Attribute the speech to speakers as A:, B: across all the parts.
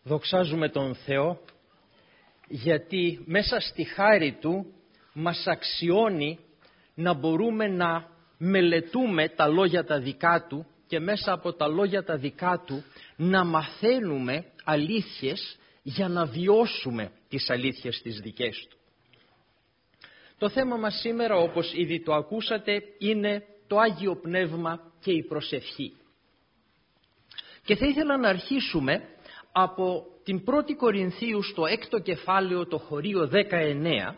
A: Δοξάζουμε τον Θεό γιατί μέσα στη χάρη Του μας αξιώνει να μπορούμε να μελετούμε τα λόγια τα δικά Του και μέσα από τα λόγια τα δικά Του να μαθαίνουμε αλήθειες για να βιώσουμε τις αλήθειες τις δικές Του. Το θέμα μας σήμερα, όπως ήδη το ακούσατε, είναι το Άγιο Πνεύμα και η προσευχή. Και θα ήθελα να αρχίσουμε από την 1η Κορινθίου στο 6ο κεφάλαιο, το χωρίο 19,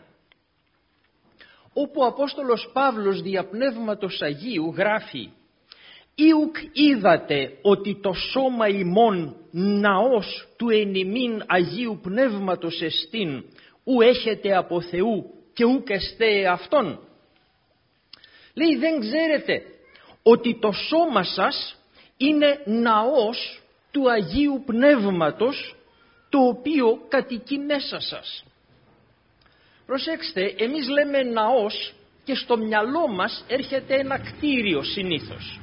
A: όπου ο Απόστολος Παύλος δια Πνεύματος Αγίου γράφει «Ιουκ είδατε ότι το σώμα ημών ναός του εν ημίν Αγίου Πνεύματος εστίν, ου έχετε από Θεού και ουκ εστέ αυτόν». Λέει, δεν ξέρετε ότι το σώμα σας είναι ναός του Αγίου Πνεύματος, το οποίο κατοικεί μέσα σας. Προσέξτε, εμείς λέμε ναός και στο μυαλό μας έρχεται ένα κτίριο συνήθως.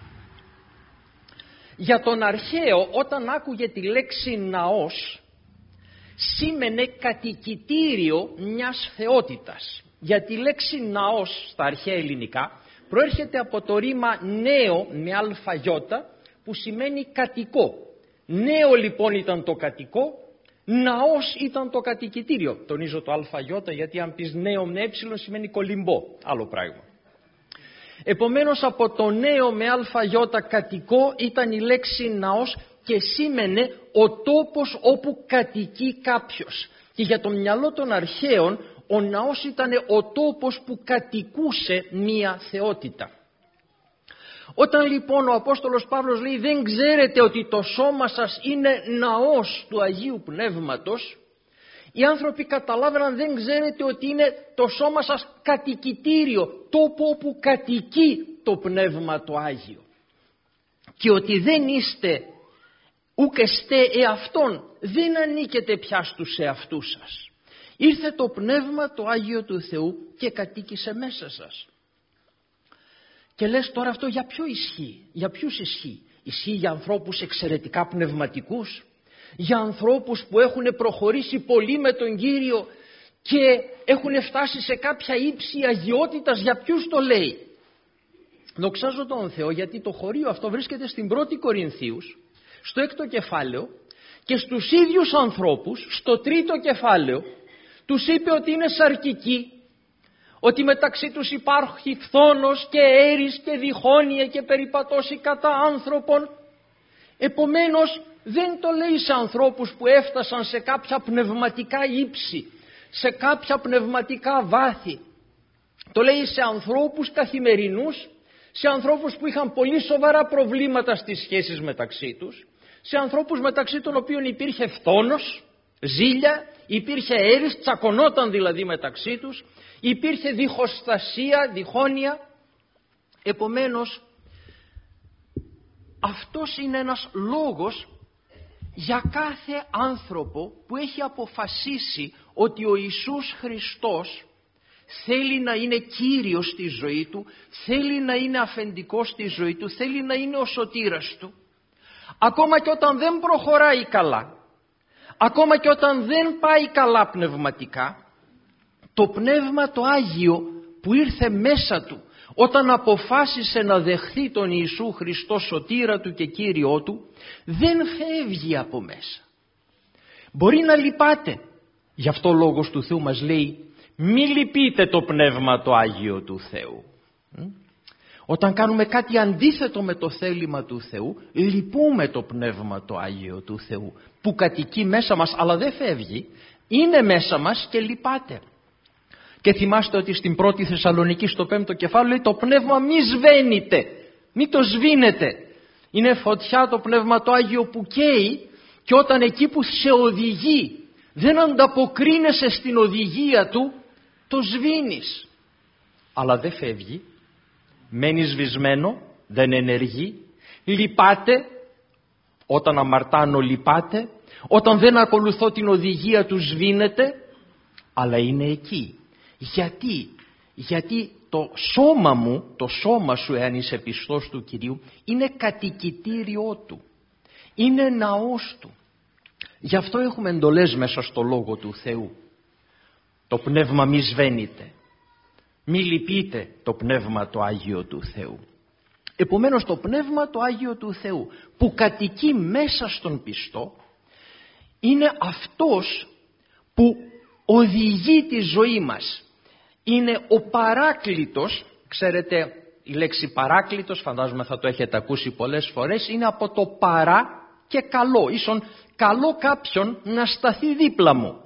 A: Για τον αρχαίο, όταν άκουγε τη λέξη ναός, σήμαινε κατοικητήριο μιας θεότητας. Γιατί η λέξη ναός στα αρχαία ελληνικά προέρχεται από το ρήμα νέο με αλφαγιώτα, που σημαίνει κατοικό. Νέο λοιπόν ήταν το κατοικό, ναός ήταν το κατοικητήριο. Τονίζω το αλφαγιώτα γιατί αν πεις νέο με σημαίνει κολυμπό, άλλο πράγμα. Επομένως από το νέο με αλφαγιώτα κατοικό ήταν η λέξη ναός και σήμαινε ο τόπος όπου κατοικεί κάποιος. Και για το μυαλό των αρχαίων ο ναός ήταν ο τόπος που κατοικούσε μία θεότητα. Όταν λοιπόν ο Απόστολος Παύλος λέει δεν ξέρετε ότι το σώμα σας είναι ναός του Αγίου Πνεύματος, οι άνθρωποι καταλάβαιναν δεν ξέρετε ότι είναι το σώμα σας κατοικητήριο, τόπο όπου κατοικεί το Πνεύμα το Άγιο. Και ότι δεν είστε ουκ εστέ εαυτόν, δεν ανήκετε πια στους εαυτούς σας. Ήρθε το Πνεύμα το Άγιο του Θεού και κατοίκησε μέσα σας. Και λες τώρα αυτό για ποιο ισχύει, για ποιους ισχύει? Ισχύει για ανθρώπους εξαιρετικά πνευματικούς, για ανθρώπους που έχουν προχωρήσει πολύ με τον Κύριο και έχουν φτάσει σε κάποια ύψη αγιότητας, για ποιους το λέει? Δοξάζω τον Θεό γιατί το χωρίο αυτό βρίσκεται στην 1η Κορινθίους, στο 6ο κεφάλαιο, και στους ίδιους ανθρώπους, στο 3ο κεφάλαιο, τους είπε ότι είναι σαρκικοί, ότι μεταξύ τους υπάρχει φθόνος και έρης και διχόνοια και περιπατώσει κατά άνθρωπον. Επομένως δεν το λέει σε ανθρώπους που έφτασαν σε κάποια πνευματικά ύψη, σε κάποια πνευματικά βάθη. Το λέει σε ανθρώπους καθημερινούς, σε ανθρώπους που είχαν πολύ σοβαρά προβλήματα στις σχέσεις μεταξύ τους, σε ανθρώπους μεταξύ των οποίων υπήρχε φθόνος, ζήλια, υπήρχε έρης, τσακωνόταν δηλαδή μεταξύ τους, υπήρχε διχοστασία, διχόνοια. Επομένως αυτός είναι ένας λόγος για κάθε άνθρωπο που έχει αποφασίσει ότι ο Ιησούς Χριστός θέλει να είναι Κύριος στη ζωή του, θέλει να είναι αφεντικός στη ζωή του, θέλει να είναι ο σωτήρας του. Ακόμα και όταν δεν προχωράει καλά, ακόμα και όταν δεν πάει καλά πνευματικά, το Πνεύμα το Άγιο που ήρθε μέσα του όταν αποφάσισε να δεχθεί τον Ιησού Χριστό σωτήρα του και Κύριό του, δεν φεύγει από μέσα. Μπορεί να λυπάτε, γι' αυτό ο Λόγος του Θεού μας λέει μη λυπείτε το Πνεύμα το Άγιο του Θεού. Όταν κάνουμε κάτι αντίθετο με το θέλημα του Θεού, λυπούμε το Πνεύμα το Άγιο του Θεού που κατοικεί μέσα μας, αλλά δεν φεύγει, είναι μέσα μας και λυπάται. Και θυμάστε ότι στην 1η Θεσσαλονική στο 5ο κεφάλαιο λέει το πνεύμα μη σβαίνεται, μη το σβήνετε. Είναι φωτιά το Πνεύμα το Άγιο που καίει, και όταν εκεί που σε οδηγεί δεν ανταποκρίνεσαι στην οδηγία του, το σβήνεις. Αλλά δεν φεύγει, μένει σβησμένο, δεν ενεργεί, λυπάται, όταν αμαρτάνω λυπάται, όταν δεν ακολουθώ την οδηγία του σβήνεται, αλλά είναι εκεί. Γιατί το σώμα μου, το σώμα σου εάν είσαι πιστός του Κυρίου, είναι κατοικητήριό του, είναι ναός του. Γι' αυτό έχουμε εντολές μέσα στο Λόγο του Θεού. Το πνεύμα μη σβαίνεται. Μη λυπείτε το πνεύμα το Άγιο του Θεού. Επομένως το πνεύμα το Άγιο του Θεού που κατοικεί μέσα στον πιστό είναι αυτός που οδηγεί τη ζωή μας. Είναι ο παράκλητος. Ξέρετε, η λέξη παράκλητος, φαντάζομαι θα το έχετε ακούσει πολλές φορές, είναι από το παρά και καλό. Ίσον καλό κάποιον να σταθεί δίπλα μου.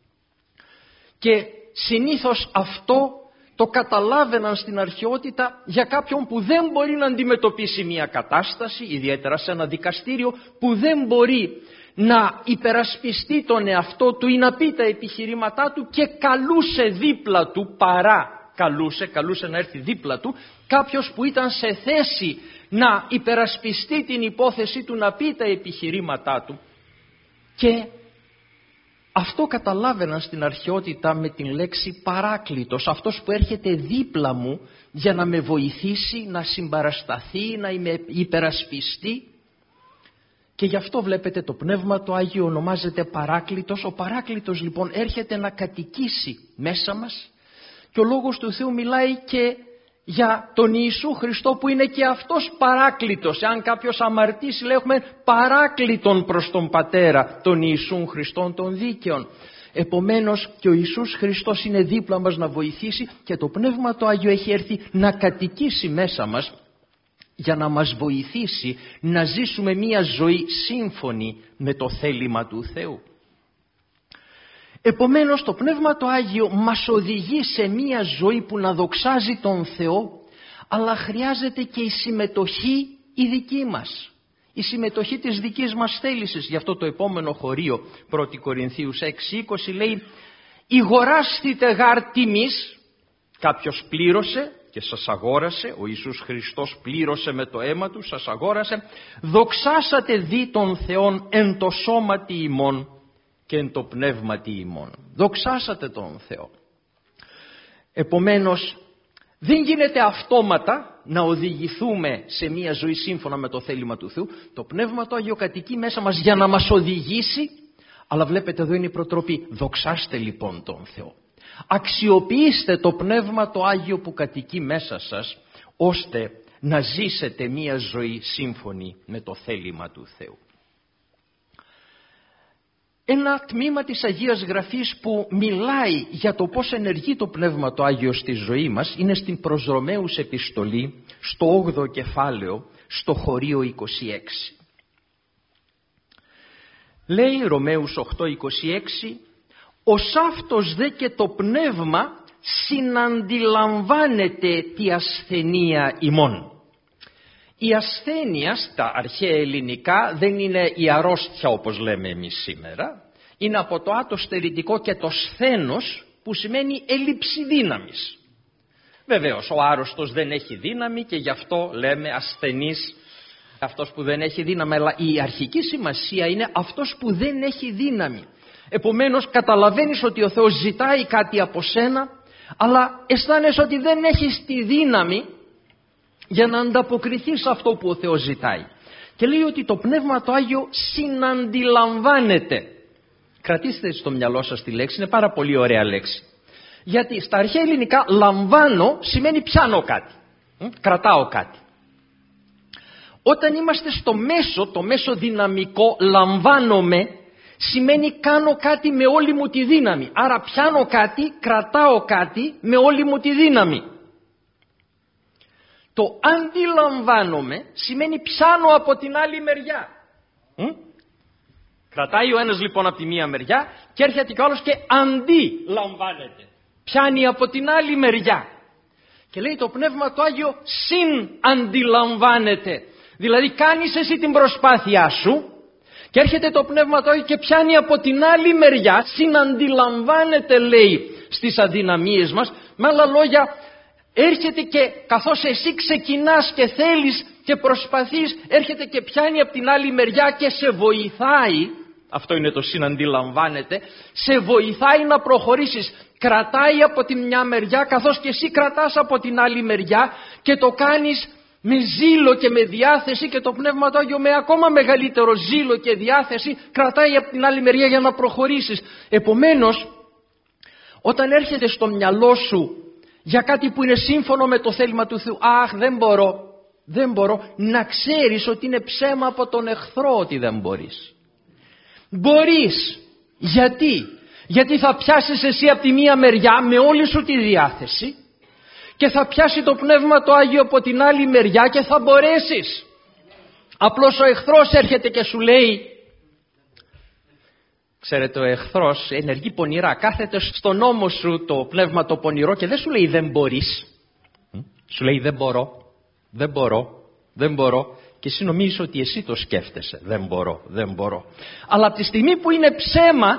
A: Και συνήθως αυτό το καταλάβαιναν στην αρχαιότητα για κάποιον που δεν μπορεί να αντιμετωπίσει μια κατάσταση, ιδιαίτερα σε ένα δικαστήριο, που δεν μπορεί να υπερασπιστεί τον εαυτό του ή να πει τα επιχειρήματά του και καλούσε δίπλα του, καλούσε να έρθει δίπλα του κάποιος που ήταν σε θέση να υπερασπιστεί την υπόθεση του, να πει τα επιχειρήματά του. Και αυτό καταλάβαιναν στην αρχαιότητα με την λέξη παράκλητος, αυτός που έρχεται δίπλα μου για να με βοηθήσει, να συμπαρασταθεί, να με υπερασπιστεί. Και γι' αυτό βλέπετε το Πνεύμα το Άγιο ονομάζεται Παράκλητος. Ο Παράκλητος λοιπόν έρχεται να κατοικήσει μέσα μας και ο Λόγος του Θεού μιλάει και για τον Ιησού Χριστό που είναι και αυτός παράκλητος. Αν κάποιος αμαρτήσει, λέει, έχουμε παράκλητον προς τον Πατέρα, τον Ιησούν Χριστόν των δίκαιων. Επομένως και ο Ιησούς Χριστός είναι δίπλα μας να βοηθήσει και το Πνεύμα το Άγιο έχει έρθει να κατοικήσει μέσα μας για να μας βοηθήσει να ζήσουμε μια ζωή σύμφωνη με το θέλημα του Θεού. Επομένως το Πνεύμα το Άγιο μας οδηγεί σε μια ζωή που να δοξάζει τον Θεό, αλλά χρειάζεται και η συμμετοχή η δική μας, η συμμετοχή της δικής μας θέλησης. Γι' αυτό το επόμενο χωρίο 1 Κορινθίους 6:20 λέει «Ηγοράστητε γάρ τιμής», κάποιος πλήρωσε και σας αγόρασε, ο Ιησούς Χριστός πλήρωσε με το αίμα του, σας αγόρασε, «δοξάσατε δι των Θεών εν το σώματι ημών και εν το πνεύματι ημών». Δοξάσατε τον Θεό. Επομένως δεν γίνεται αυτόματα να οδηγηθούμε σε μια ζωή σύμφωνα με το θέλημα του Θεού. Το Πνεύμα το Άγιο κατοικεί μέσα μας για να μας οδηγήσει, αλλά βλέπετε εδώ είναι η προτροπή. Δοξάστε λοιπόν τον Θεό. Αξιοποιήστε το Πνεύμα το Άγιο που κατοικεί μέσα σας, ώστε να ζήσετε μια ζωή σύμφωνη με το θέλημα του Θεού. Ένα τμήμα της Αγίας Γραφής που μιλάει για το πώς ενεργεί το Πνεύμα το Άγιο στη ζωή μας είναι στην προς Ρωμαίους επιστολή, στο 8ο κεφάλαιο, στο χωρίο 26. Λέει Ρωμαίους 8:26, «Ως αυτός δε και το Πνεύμα συναντιλαμβάνεται τη ασθενεία ημών». Η ασθένεια στα αρχαία ελληνικά δεν είναι η αρρώστια όπως λέμε εμείς σήμερα. Είναι από το άτο στερητικό και το σθένος που σημαίνει έλλειψη δύναμης. Βεβαίως ο άρρωστος δεν έχει δύναμη και γι' αυτό λέμε ασθενής, αυτός που δεν έχει δύναμη. Αλλά η αρχική σημασία είναι αυτός που δεν έχει δύναμη. Επομένως καταλαβαίνεις ότι ο Θεός ζητάει κάτι από σένα, αλλά αισθάνεσαι ότι δεν έχεις τη δύναμη για να ανταποκριθείς σε αυτό που ο Θεός ζητάει. Και λέει ότι το Πνεύμα το Άγιο συναντιλαμβάνεται. Κρατήστε στο μυαλό σας τη λέξη, είναι πάρα πολύ ωραία λέξη. Γιατί στα αρχαία ελληνικά λαμβάνω σημαίνει πιάνω κάτι, κρατάω κάτι. Όταν είμαστε στο μέσο, το μέσο δυναμικό λαμβάνομαι, σημαίνει κάνω κάτι με όλη μου τη δύναμη. Άρα πιάνω κάτι, κρατάω κάτι με όλη μου τη δύναμη. Το αντιλαμβάνομαι σημαίνει πιάνω από την άλλη μεριά. Κρατάει ο ένας λοιπόν από τη μία μεριά και έρχεται και ο άλλος και αντιλαμβάνεται. Πιάνει από την άλλη μεριά. Και λέει το Πνεύμα το Άγιο αντιλαμβάνεται. Δηλαδή κάνεις εσύ την προσπάθειά σου και έρχεται το Πνεύμα το Άγιο και πιάνει από την άλλη μεριά. Συναντιλαμβάνεται λέει στις αδυναμίες μας. Με άλλα λόγια, έρχεται και καθώς εσύ ξεκινάς και θέλεις και προσπαθείς, έρχεται και πιάνει από την άλλη μεριά και σε βοηθάει. Αυτό είναι το συναντιλαμβάνεται. Σε βοηθάει να προχωρήσεις. Κρατάει από την μια μεριά καθώς και εσύ κρατάς από την άλλη μεριά και το κάνεις με ζήλο και με διάθεση, και το Πνεύμα του Άγιο με ακόμα μεγαλύτερο ζήλο και διάθεση κρατάει από την άλλη μεριά για να προχωρήσεις. Επομένως, όταν έρχεται στο μυαλό σου για κάτι που είναι σύμφωνο με το θέλημα του Θεού, αχ, δεν μπορώ, να ξέρεις ότι είναι ψέμα από τον εχθρό ότι δεν μπορείς. Μπορείς. Γιατί θα πιάσεις εσύ από τη μία μεριά με όλη σου τη διάθεση και θα πιάσει το Πνεύμα το Άγιο από την άλλη μεριά και θα μπορέσεις. Απλώς ο εχθρός έρχεται και σου λέει, ξέρετε, ο εχθρός ενεργεί πονηρά, κάθεται στον ώμο σου το πνεύμα το πονηρό και δεν σου λέει δεν μπορείς. Σου λέει δεν μπορώ και εσύ νομίζεις ότι εσύ το σκέφτεσαι, δεν μπορώ. Αλλά από τη στιγμή που είναι ψέμα,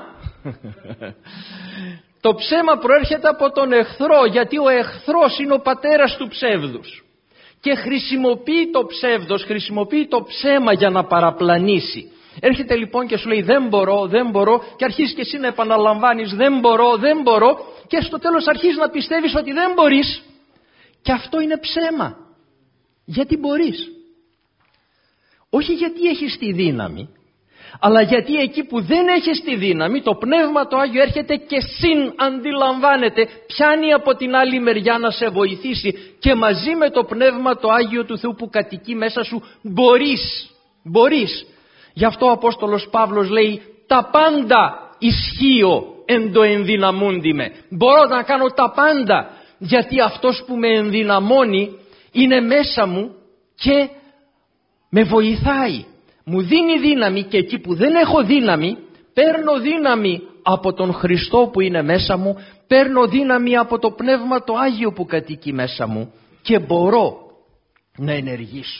A: το ψέμα προέρχεται από τον εχθρό, γιατί ο εχθρός είναι ο πατέρας του ψεύδους και χρησιμοποιεί το ψεύδος, χρησιμοποιεί το ψέμα για να παραπλανήσει. Έρχεται λοιπόν και σου λέει δεν μπορώ και αρχίζεις και εσύ να επαναλαμβάνεις δεν μπορώ και στο τέλος αρχίζεις να πιστεύεις ότι δεν μπορείς, και αυτό είναι ψέμα. Γιατί μπορείς. Όχι γιατί έχεις τη δύναμη, αλλά γιατί εκεί που δεν έχεις τη δύναμη, το Πνεύμα το Άγιο έρχεται και αντιλαμβάνεται, πιάνει από την άλλη μεριά να σε βοηθήσει και μαζί με το Πνεύμα το Άγιο του Θεού που κατοικεί μέσα σου μπορείς. Γι' αυτό ο Απόστολος Παύλος λέει τα πάντα ισχύω εν το ενδυναμούντι με. Μπορώ να κάνω τα πάντα γιατί αυτός που με ενδυναμώνει είναι μέσα μου και με βοηθάει. Μου δίνει δύναμη και εκεί που δεν έχω δύναμη, παίρνω δύναμη από τον Χριστό που είναι μέσα μου, παίρνω δύναμη από το Πνεύμα το Άγιο που κατοικεί μέσα μου και μπορώ να ενεργήσω.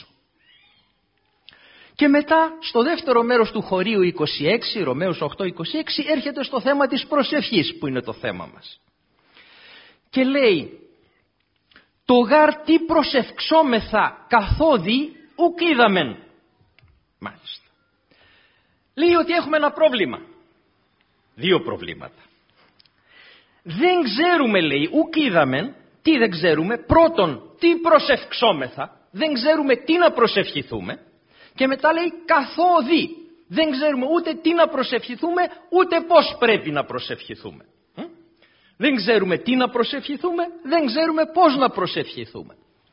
A: Και μετά στο δεύτερο μέρος του χωρίου 26, Ρωμαίους 8-26, έρχεται στο θέμα της προσευχής που είναι το θέμα μας. Και λέει το γάρ τι προσευξόμεθα καθόδη ουκ είδαμεν. Μάλιστα. Λέει ότι έχουμε ένα πρόβλημα. Δύο προβλήματα. Δεν ξέρουμε, λέει, ουκ είδαμεν. Τι δεν ξέρουμε? Πρώτον, τι προσευξόμεθα. Δεν ξέρουμε τι να προσευχηθούμε. Και μετά λέει καθόδη. Δεν ξέρουμε ούτε τι να προσευχηθούμε, ούτε πώς πρέπει να προσευχηθούμε. Δεν ξέρουμε τι να προσευχηθούμε, δεν ξέρουμε πώς να προσευχηθούμε.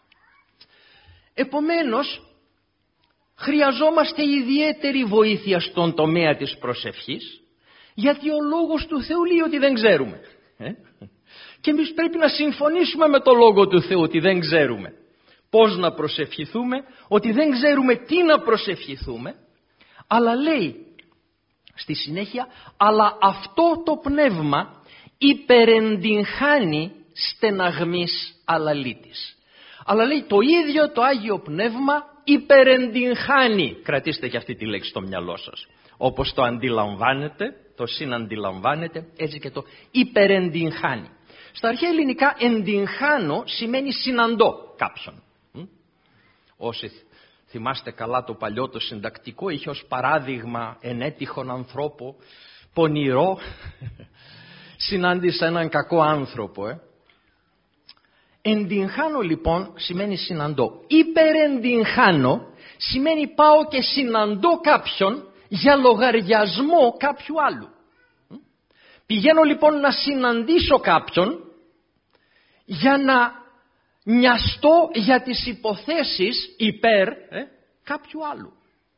A: Επομένως, χρειαζόμαστε ιδιαίτερη βοήθεια στον τομέα της προσευχής, γιατί ο Λόγος του Θεού λέει ότι δεν ξέρουμε. Και εμείς πρέπει να συμφωνήσουμε με το Λόγο του Θεού ότι δεν ξέρουμε πώς να προσευχηθούμε, ότι δεν ξέρουμε τι να προσευχηθούμε, αλλά λέει στη συνέχεια, αλλά αυτό το πνεύμα υπερεντυγχάνει στεναγμής αλαλήτης. Αλλά λέει το ίδιο το Άγιο Πνεύμα υπερεντυγχάνει. Κρατήστε και αυτή τη λέξη στο μυαλό σας. Όπως το αντιλαμβάνετε, το συναντιλαμβάνετε, έτσι και το υπερεντυγχάνει. Στα αρχαία ελληνικά εντυγχάνω σημαίνει συναντώ κάποιον. Όσοι θυμάστε καλά το παλιό το συντακτικό, είχε ως παράδειγμα ενέτυχον ανθρώπο, πονηρό, συνάντησα έναν κακό άνθρωπο. Εντυγχάνω λοιπόν σημαίνει συναντώ. Υπερεντυγχάνω σημαίνει πάω και συναντώ κάποιον για λογαριασμό κάποιου άλλου. Πηγαίνω λοιπόν να συναντήσω κάποιον για να νοιαστώ για τις υποθέσεις υπέρ κάποιου άλλου.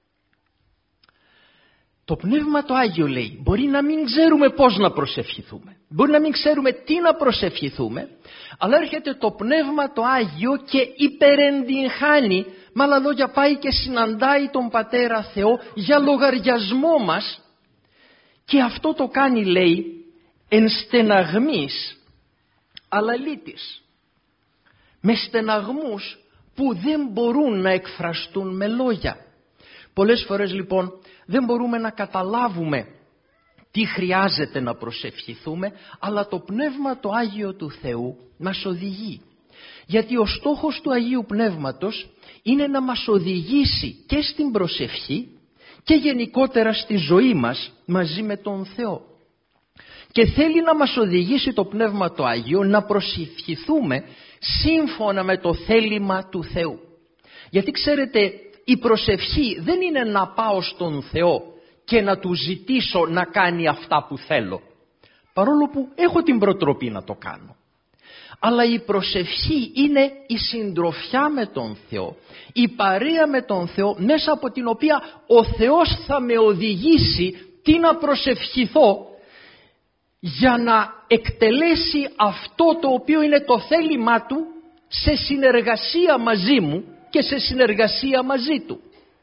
A: Το Πνεύμα το Άγιο λέει μπορεί να μην ξέρουμε πώς να προσευχηθούμε, μπορεί να μην ξέρουμε τι να προσευχηθούμε, αλλά έρχεται το Πνεύμα το Άγιο και υπερεντυγχάνει, με άλλα λόγια πάει και συναντάει τον Πατέρα Θεό για λογαριασμό μας, και αυτό το κάνει, λέει, εν στεναγμής αλαλήτης, με στεναγμούς που δεν μπορούν να εκφραστούν με λόγια. Πολλές φορές λοιπόν δεν μπορούμε να καταλάβουμε τι χρειάζεται να προσευχηθούμε, αλλά το Πνεύμα το Άγιο του Θεού μας οδηγεί. Γιατί ο στόχος του Αγίου Πνεύματος είναι να μας οδηγήσει και στην προσευχή και γενικότερα στη ζωή μας μαζί με τον Θεό. Και θέλει να μας οδηγήσει το Πνεύμα το Άγιο να προσευχηθούμε σύμφωνα με το θέλημα του Θεού. Γιατί ξέρετε, η προσευχή δεν είναι να πάω στον Θεό και να Του ζητήσω να κάνει αυτά που θέλω, παρόλο που έχω την προτροπή να το κάνω. Αλλά η προσευχή είναι η συντροφιά με τον Θεό, η παρέα με τον Θεό, μέσα από την οποία ο Θεός θα με οδηγήσει τι να προσευχηθώ για να εκτελέσει αυτό το οποίο είναι το θέλημά Του σε συνεργασία μαζί μου και σε συνεργασία μαζί Του.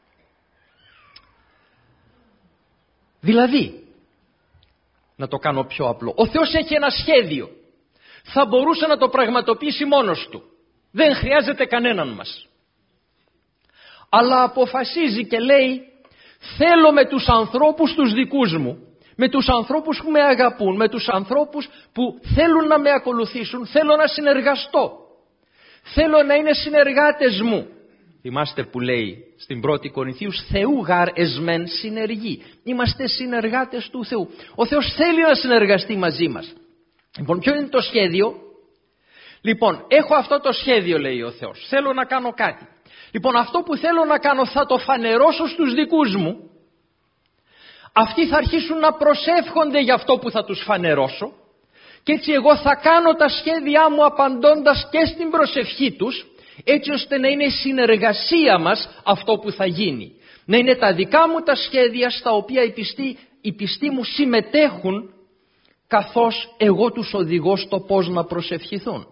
A: Δηλαδή, να το κάνω πιο απλό, ο Θεός έχει ένα σχέδιο. Θα μπορούσε να το πραγματοποιήσει μόνος Του. Δεν χρειάζεται κανέναν μας. Αλλά αποφασίζει και λέει, θέλω με τους ανθρώπους τους δικούς μου, με τους ανθρώπους που με αγαπούν, με τους ανθρώπους που θέλουν να με ακολουθήσουν, θέλω να συνεργαστώ. Θέλω να είναι συνεργάτες μου. Θυμάστε που λέει στην 1η Κορινθίους, Θεού γαρ εσμεν συνεργοί. Είμαστε συνεργάτες του Θεού. Ο Θεός θέλει να συνεργαστεί μαζί μας. Λοιπόν, ποιο είναι το σχέδιο? Λοιπόν, έχω αυτό το σχέδιο, λέει ο Θεός. Θέλω να κάνω κάτι. Λοιπόν, αυτό που θέλω να κάνω θα το φανερώσω στους δικούς μου. Αυτοί θα αρχίσουν να προσεύχονται για αυτό που θα τους φανερώσω. Και έτσι εγώ θα κάνω τα σχέδιά μου απαντώντας και στην προσευχή τους, έτσι ώστε να είναι η συνεργασία μας αυτό που θα γίνει. Να είναι τα δικά μου τα σχέδια στα οποία οι πιστοί μου συμμετέχουν, καθώς εγώ τους οδηγώ στο πώς να προσευχηθούν.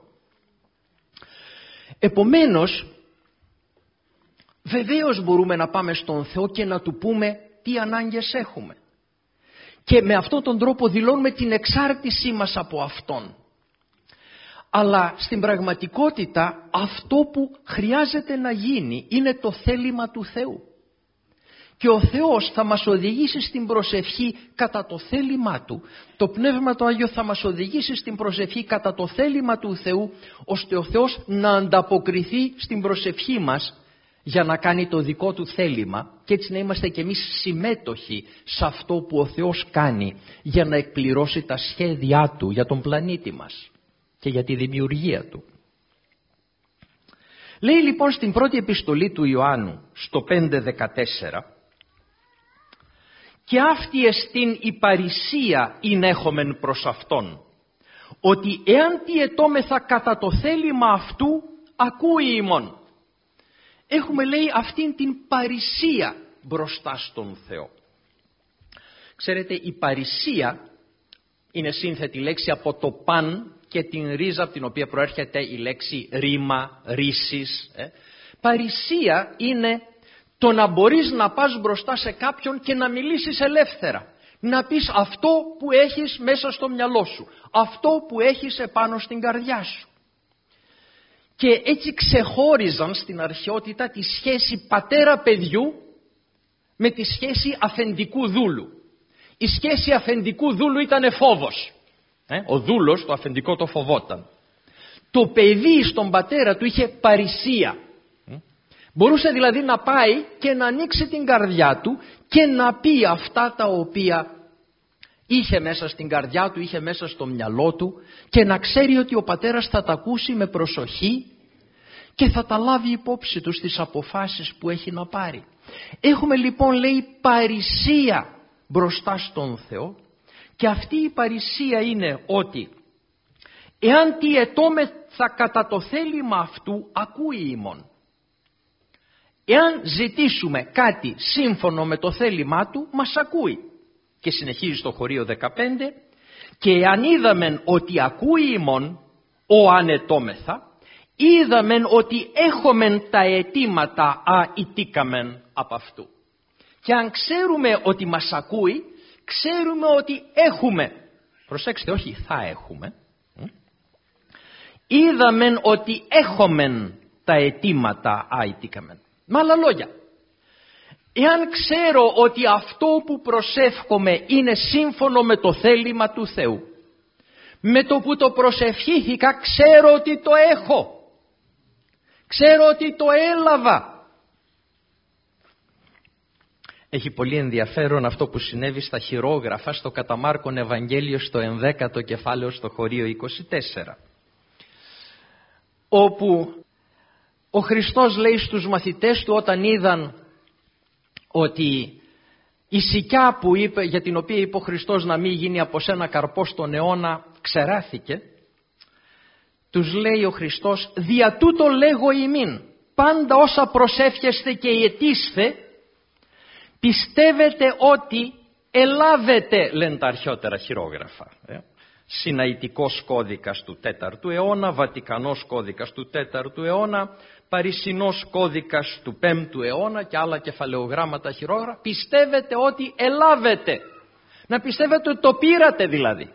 A: Επομένως, βεβαίως μπορούμε να πάμε στον Θεό και να Του πούμε τι ανάγκες έχουμε. Και με αυτόν τον τρόπο δηλώνουμε την εξάρτησή μας από Αυτόν. Αλλά στην πραγματικότητα αυτό που χρειάζεται να γίνει είναι το θέλημα του Θεού. Και ο Θεός θα μας οδηγήσει στην προσευχή κατά το θέλημά Του. Το Πνεύμα το Άγιο θα μας οδηγήσει στην προσευχή κατά το θέλημα του Θεού, ώστε ο Θεός να ανταποκριθεί στην προσευχή μας για να κάνει το δικό Του θέλημα, και έτσι να είμαστε κι εμείς συμμέτοχοι σε αυτό που ο Θεός κάνει για να εκπληρώσει τα σχέδιά Του για τον πλανήτη μας και για τη δημιουργία Του. Λέει λοιπόν στην πρώτη επιστολή του Ιωάννου στο 5:14, και αυτή εστίν η παρησία εινέχομεν προς Αυτόν, ότι εάν τι ετώμεθα κατά το θέλημα Αυτού, ακούει ημών. Έχουμε, λέει, αυτήν την παρησία μπροστά στον Θεό. Ξέρετε, η παρησία είναι σύνθετη λέξη από το παν και την ρίζα από την οποία προέρχεται η λέξη ρήμα, ρίσεις. Παρησία είναι το να μπορείς να πας μπροστά σε κάποιον και να μιλήσεις ελεύθερα. Να πεις αυτό που έχεις μέσα στο μυαλό σου, αυτό που έχεις επάνω στην καρδιά σου. Και έτσι ξεχώριζαν στην αρχαιότητα τη σχέση πατέρα-παιδιού με τη σχέση αφεντικού δούλου. Η σχέση αφεντικού δούλου ήταν φόβος. Ο δούλος το αφεντικό το φοβόταν. Το παιδί στον πατέρα του είχε παρησία. Μπορούσε δηλαδή να πάει και να ανοίξει την καρδιά του και να πει αυτά τα οποία είχε μέσα στην καρδιά του, είχε μέσα στο μυαλό του, και να ξέρει ότι ο πατέρας θα τα ακούσει με προσοχή και θα τα λάβει υπόψη του στις αποφάσεις που έχει να πάρει. Έχουμε λοιπόν, λέει, παρησία μπροστά στον Θεό, και αυτή η παρησία είναι ότι εάν τι ετώμεθα κατά το θέλημα Αυτού, ακούει ημών. Εάν ζητήσουμε κάτι σύμφωνο με το θέλημά Του, μας ακούει. Και συνεχίζει στο χωρίο 15, και εάν είδαμεν ότι ακούει ημών, ο ανετώμεθα, είδαμεν ότι έχομεν τα αιτήματα αητήκαμεν από Αυτού. Και αν ξέρουμε ότι μας ακούει, ξέρουμε ότι έχουμε, προσέξτε, όχι θα έχουμε, είδαμεν ότι έχομεν τα αιτήματα αητήκαμεν. Με άλλα λόγια, εάν ξέρω ότι αυτό που προσεύχομαι είναι σύμφωνο με το θέλημα του Θεού, με το που το προσευχήθηκα ξέρω ότι το έχω, ξέρω ότι το έλαβα. Έχει πολύ ενδιαφέρον αυτό που συνέβη στα χειρόγραφα στο κατά Μάρκον Ευαγγέλιο στο 11ο κεφάλαιο στο χωρίο 24, όπου Ο Χριστός λέει στους μαθητές του όταν είδαν ότι η σικιά που είπε, για την οποία είπε ο Χριστός να μην γίνει από σένα καρπός στον αιώνα, ξεράθηκε, τους λέει ο Χριστός, δια τούτο λέγω ημίν, πάντα όσα προσεύχεστε και αιτήστε, πιστεύετε ότι ελάβετε, λένε τα αρχαιότερα χειρόγραφα. Συναητικός κώδικας του 4ου αιώνα, Βατικανός κώδικας του 4ου αιώνα, Παρισινός κώδικας του 5ου αιώνα και άλλα κεφαλαιογράμματα χειρόγραφα. Πιστεύετε ότι ελάβετε. Να πιστεύετε ότι το πήρατε δηλαδή.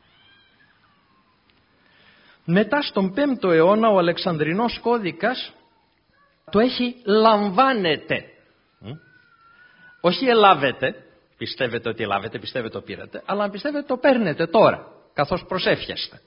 A: Μετά στον 5ο αιώνα ο Αλεξανδρινός κώδικας το έχει λαμβάνετε. Όχι ελάβετε, πιστεύετε ότι ελάβετε, πιστεύετε το πήρατε, αλλά αν πιστεύετε το παίρνετε τώρα, καθώς προσεύχεστε.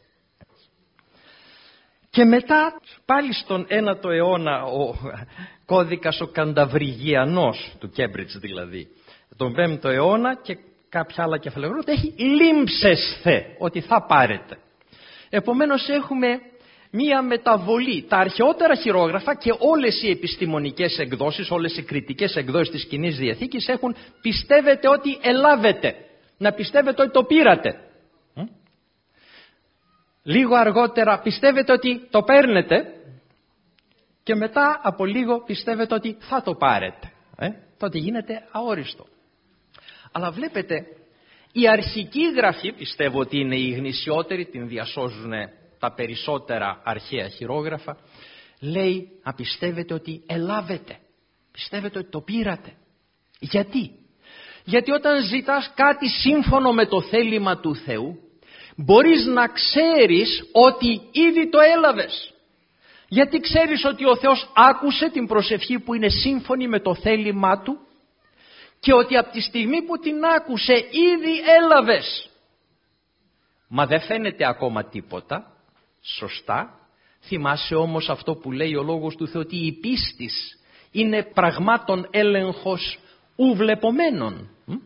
A: Και μετά πάλι στον 9ο αιώνα ο κώδικας ο Κανταβριγιανός, του Κέμπριτζ δηλαδή, τον 5ο αιώνα και κάποια άλλα κεφαλαιογράμματα έχει λίμψεσθε, ότι θα πάρετε. Επομένως έχουμε μία μεταβολή. Τα αρχαιότερα χειρόγραφα και όλες οι επιστημονικές εκδόσεις, όλες οι κριτικές εκδόσεις της Κοινής Διαθήκης έχουν πιστεύετε ότι ελάβετε. Να πιστεύετε ότι το πήρατε. Λίγο αργότερα πιστεύετε ότι το παίρνετε και μετά από λίγο πιστεύετε ότι θα το πάρετε. Τότε γίνεται αόριστο. Αλλά βλέπετε, η αρχική γραφή, πιστεύω ότι είναι η γνησιότερη, την διασώζουν τα περισσότερα αρχαία χειρόγραφα, λέει να πιστεύετε ότι ελάβετε, πιστεύετε ότι το πήρατε. Γιατί? Γιατί όταν ζητάς κάτι σύμφωνο με το θέλημα του Θεού, μπορείς να ξέρεις ότι ήδη το έλαβες. Γιατί ξέρεις ότι ο Θεός άκουσε την προσευχή που είναι σύμφωνη με το θέλημά Του και ότι από τη στιγμή που την άκουσε ήδη έλαβες. Μα δεν φαίνεται ακόμα τίποτα. Σωστά. Θυμάσαι όμως αυτό που λέει ο Λόγος του Θεού, ότι η πίστης είναι πραγμάτων έλεγχος ουβλεπομένων.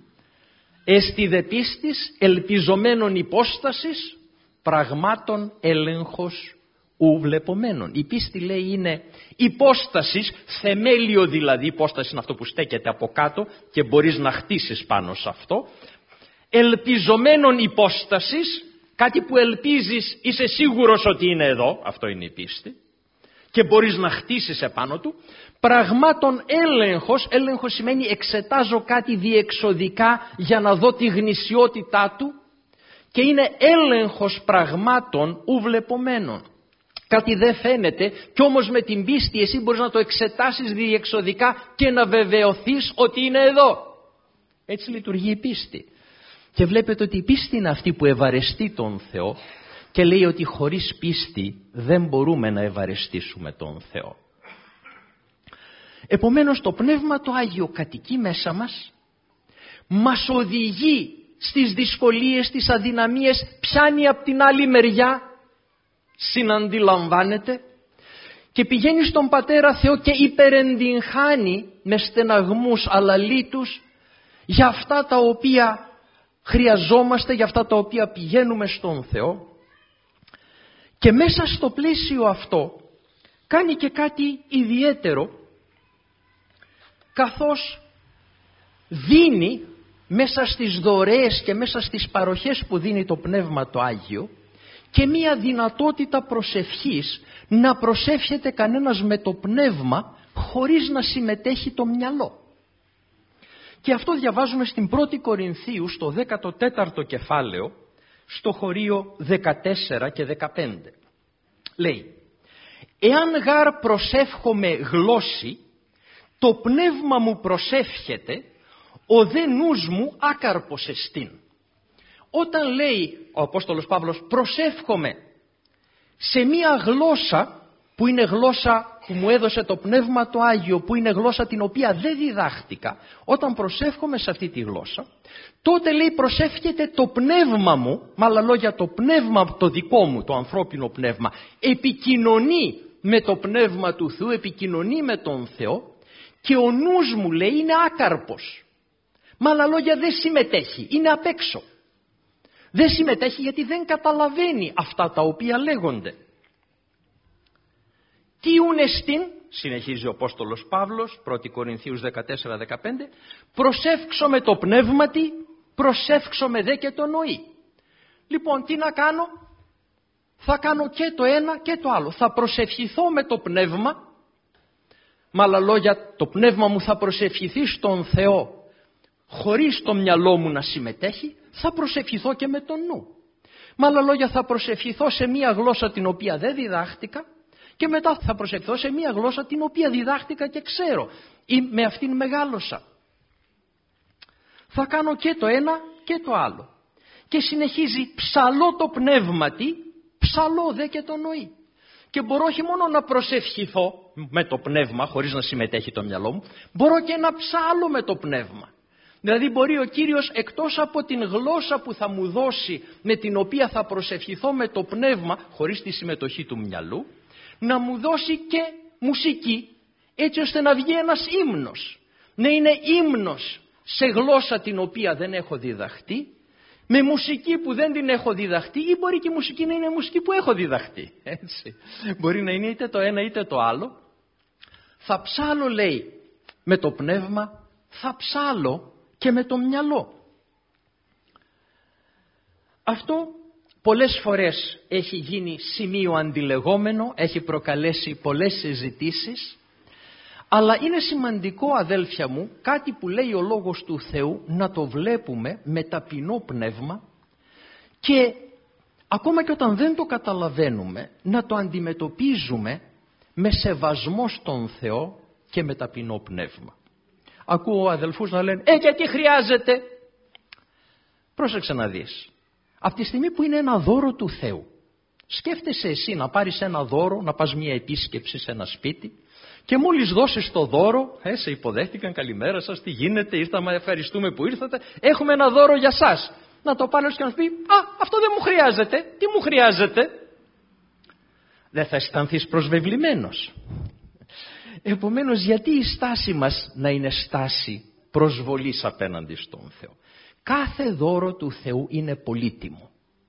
A: Εστι δε πίστης ελπιζομένων υπόστασης πραγμάτων έλεγχος ουβλεπομένων. Η πίστη, λέει, είναι υπόστασης, θεμέλιο δηλαδή, υπόσταση είναι αυτό που στέκεται από κάτω και μπορείς να χτίσεις πάνω σε αυτό. Ελπιζομένων υπόστασης, κάτι που ελπίζεις, είσαι σίγουρος ότι είναι εδώ, αυτό είναι η πίστη και μπορείς να χτίσεις επάνω του. Πραγμάτων έλεγχος, έλεγχος σημαίνει εξετάζω κάτι διεξοδικά για να δω τη γνησιότητά του και είναι έλεγχος πραγμάτων ουβλεπομένων. Κάτι δεν φαίνεται κι όμως με την πίστη εσύ μπορείς να το εξετάσεις διεξοδικά και να βεβαιωθείς ότι είναι εδώ. Έτσι λειτουργεί η πίστη. Και βλέπετε ότι η πίστη είναι αυτή που ευαρεστεί τον Θεό και λέει ότι χωρίς πίστη δεν μπορούμε να ευαρεστήσουμε τον Θεό. Επομένως το Πνεύμα το Άγιο κατοικεί μέσα μας οδηγεί στις δυσκολίες, στις αδυναμίες, πιάνει από την άλλη μεριά, συναντιλαμβάνεται και πηγαίνει στον Πατέρα Θεό και υπερεντυγχάνει με στεναγμούς αλαλήτους για αυτά τα οποία χρειαζόμαστε, για αυτά τα οποία πηγαίνουμε στον Θεό, και μέσα στο πλαίσιο αυτό κάνει και κάτι ιδιαίτερο, καθώς δίνει μέσα στις δωρεές και μέσα στις παροχές που δίνει το Πνεύμα το Άγιο και μία δυνατότητα προσευχής, να προσεύχεται κανένας με το Πνεύμα χωρίς να συμμετέχει το μυαλό. Και αυτό διαβάζουμε στην 1η Κορινθίου στο 14ο κεφάλαιο, στο χωρίο 14 και 15. Λέει, εάν γάρ προσεύχομαι γλώσσι, το πνεύμα μου προσεύχεται, ο δε νους μου άκαρπος εστίν. Όταν λέει ο Απόστολος Παύλος προσεύχομαι σε μία γλώσσα που είναι γλώσσα που μου έδωσε το Πνεύμα το Άγιο, που είναι γλώσσα την οποία δεν διδάχτηκα, όταν προσεύχομαι σε αυτή τη γλώσσα, τότε λέει προσεύχεται το πνεύμα μου, με άλλα λόγια το πνεύμα το δικό μου, το ανθρώπινο πνεύμα, επικοινωνεί με το πνεύμα του Θεού, επικοινωνεί με τον Θεό και ο νους μου, λέει, είναι άκαρπος. Με άλλα λόγια δεν συμμετέχει, είναι απ' έξω. Δεν συμμετέχει γιατί δεν καταλαβαίνει αυτά τα οποία λέγονται. Τι ούν εστίν, συνεχίζει ο Απόστολος Παύλος, 1 Κορινθίους 14-15, προσεύξω με το πνεύματι, προσεύξω με δε και το νοή. Λοιπόν, τι να κάνω? Θα κάνω και το ένα και το άλλο. Θα προσευχηθώ με το πνεύμα, με άλλα λόγια το πνεύμα μου θα προσευχηθεί στον Θεό χωρίς το μυαλό μου να συμμετέχει, θα προσευχηθώ και με το νου. Με άλλα λόγια θα προσευχηθώ σε μία γλώσσα την οποία δεν διδάχτηκα και μετά θα προσευχηθώ σε μία γλώσσα την οποία διδάχτηκα και ξέρω ή με αυτήν μεγάλωσα. Θα κάνω και το ένα και το άλλο. Και συνεχίζει, ψαλώ το πνεύματι, ψαλώ δε και το νοή. Και μπορώ όχι μόνο να προσευχηθώ με το πνεύμα χωρίς να συμμετέχει το μυαλό μου, μπορώ και να ψάλω με το πνεύμα. Δηλαδή μπορεί ο Κύριος εκτός από την γλώσσα που θα μου δώσει με την οποία θα προσευχηθώ με το πνεύμα χωρίς τη συμμετοχή του μυαλού, να μου δώσει και μουσική έτσι ώστε να βγει ένας ύμνος. Να είναι ύμνος σε γλώσσα την οποία δεν έχω διδαχτεί, με μουσική που δεν την έχω διδαχτεί, ή μπορεί και η μουσική να είναι μουσική που έχω διδαχτεί. Έτσι. Μπορεί να είναι είτε το ένα είτε το άλλο. Θα ψάλω, λέει, με το πνεύμα, θα ψάλω και με το μυαλό. Αυτό πολλές φορές έχει γίνει σημείο αντιλεγόμενο, έχει προκαλέσει πολλές συζητήσεις, αλλά είναι σημαντικό, αδέλφια μου, κάτι που λέει ο Λόγος του Θεού να το βλέπουμε με ταπεινό πνεύμα και ακόμα και όταν δεν το καταλαβαίνουμε να το αντιμετωπίζουμε με σεβασμό στον Θεό και με ταπεινό πνεύμα. Ακούω αδελφούς να λένε και τι χρειάζεται? Πρόσεξε να δεις. Από τη στιγμή που είναι ένα δώρο του Θεού, σκέφτεσαι εσύ να πάρεις ένα δώρο, να πας μια επίσκεψη σε ένα σπίτι και μόλις δώσεις το δώρο, σε υποδέχτηκαν, καλημέρα σας, τι γίνεται, ήρθαμε, ευχαριστούμε που ήρθατε, έχουμε ένα δώρο για σας. Να το πάρεις και να σου πει, αυτό δεν μου χρειάζεται, τι μου χρειάζεται? Δεν θα αισθανθείς προσβεβλημένος. Επομένως, γιατί η στάση μας να είναι στάση προσβολής απέναντι στον Θεό? Κάθε δώρο του Θεού είναι πολύτιμο.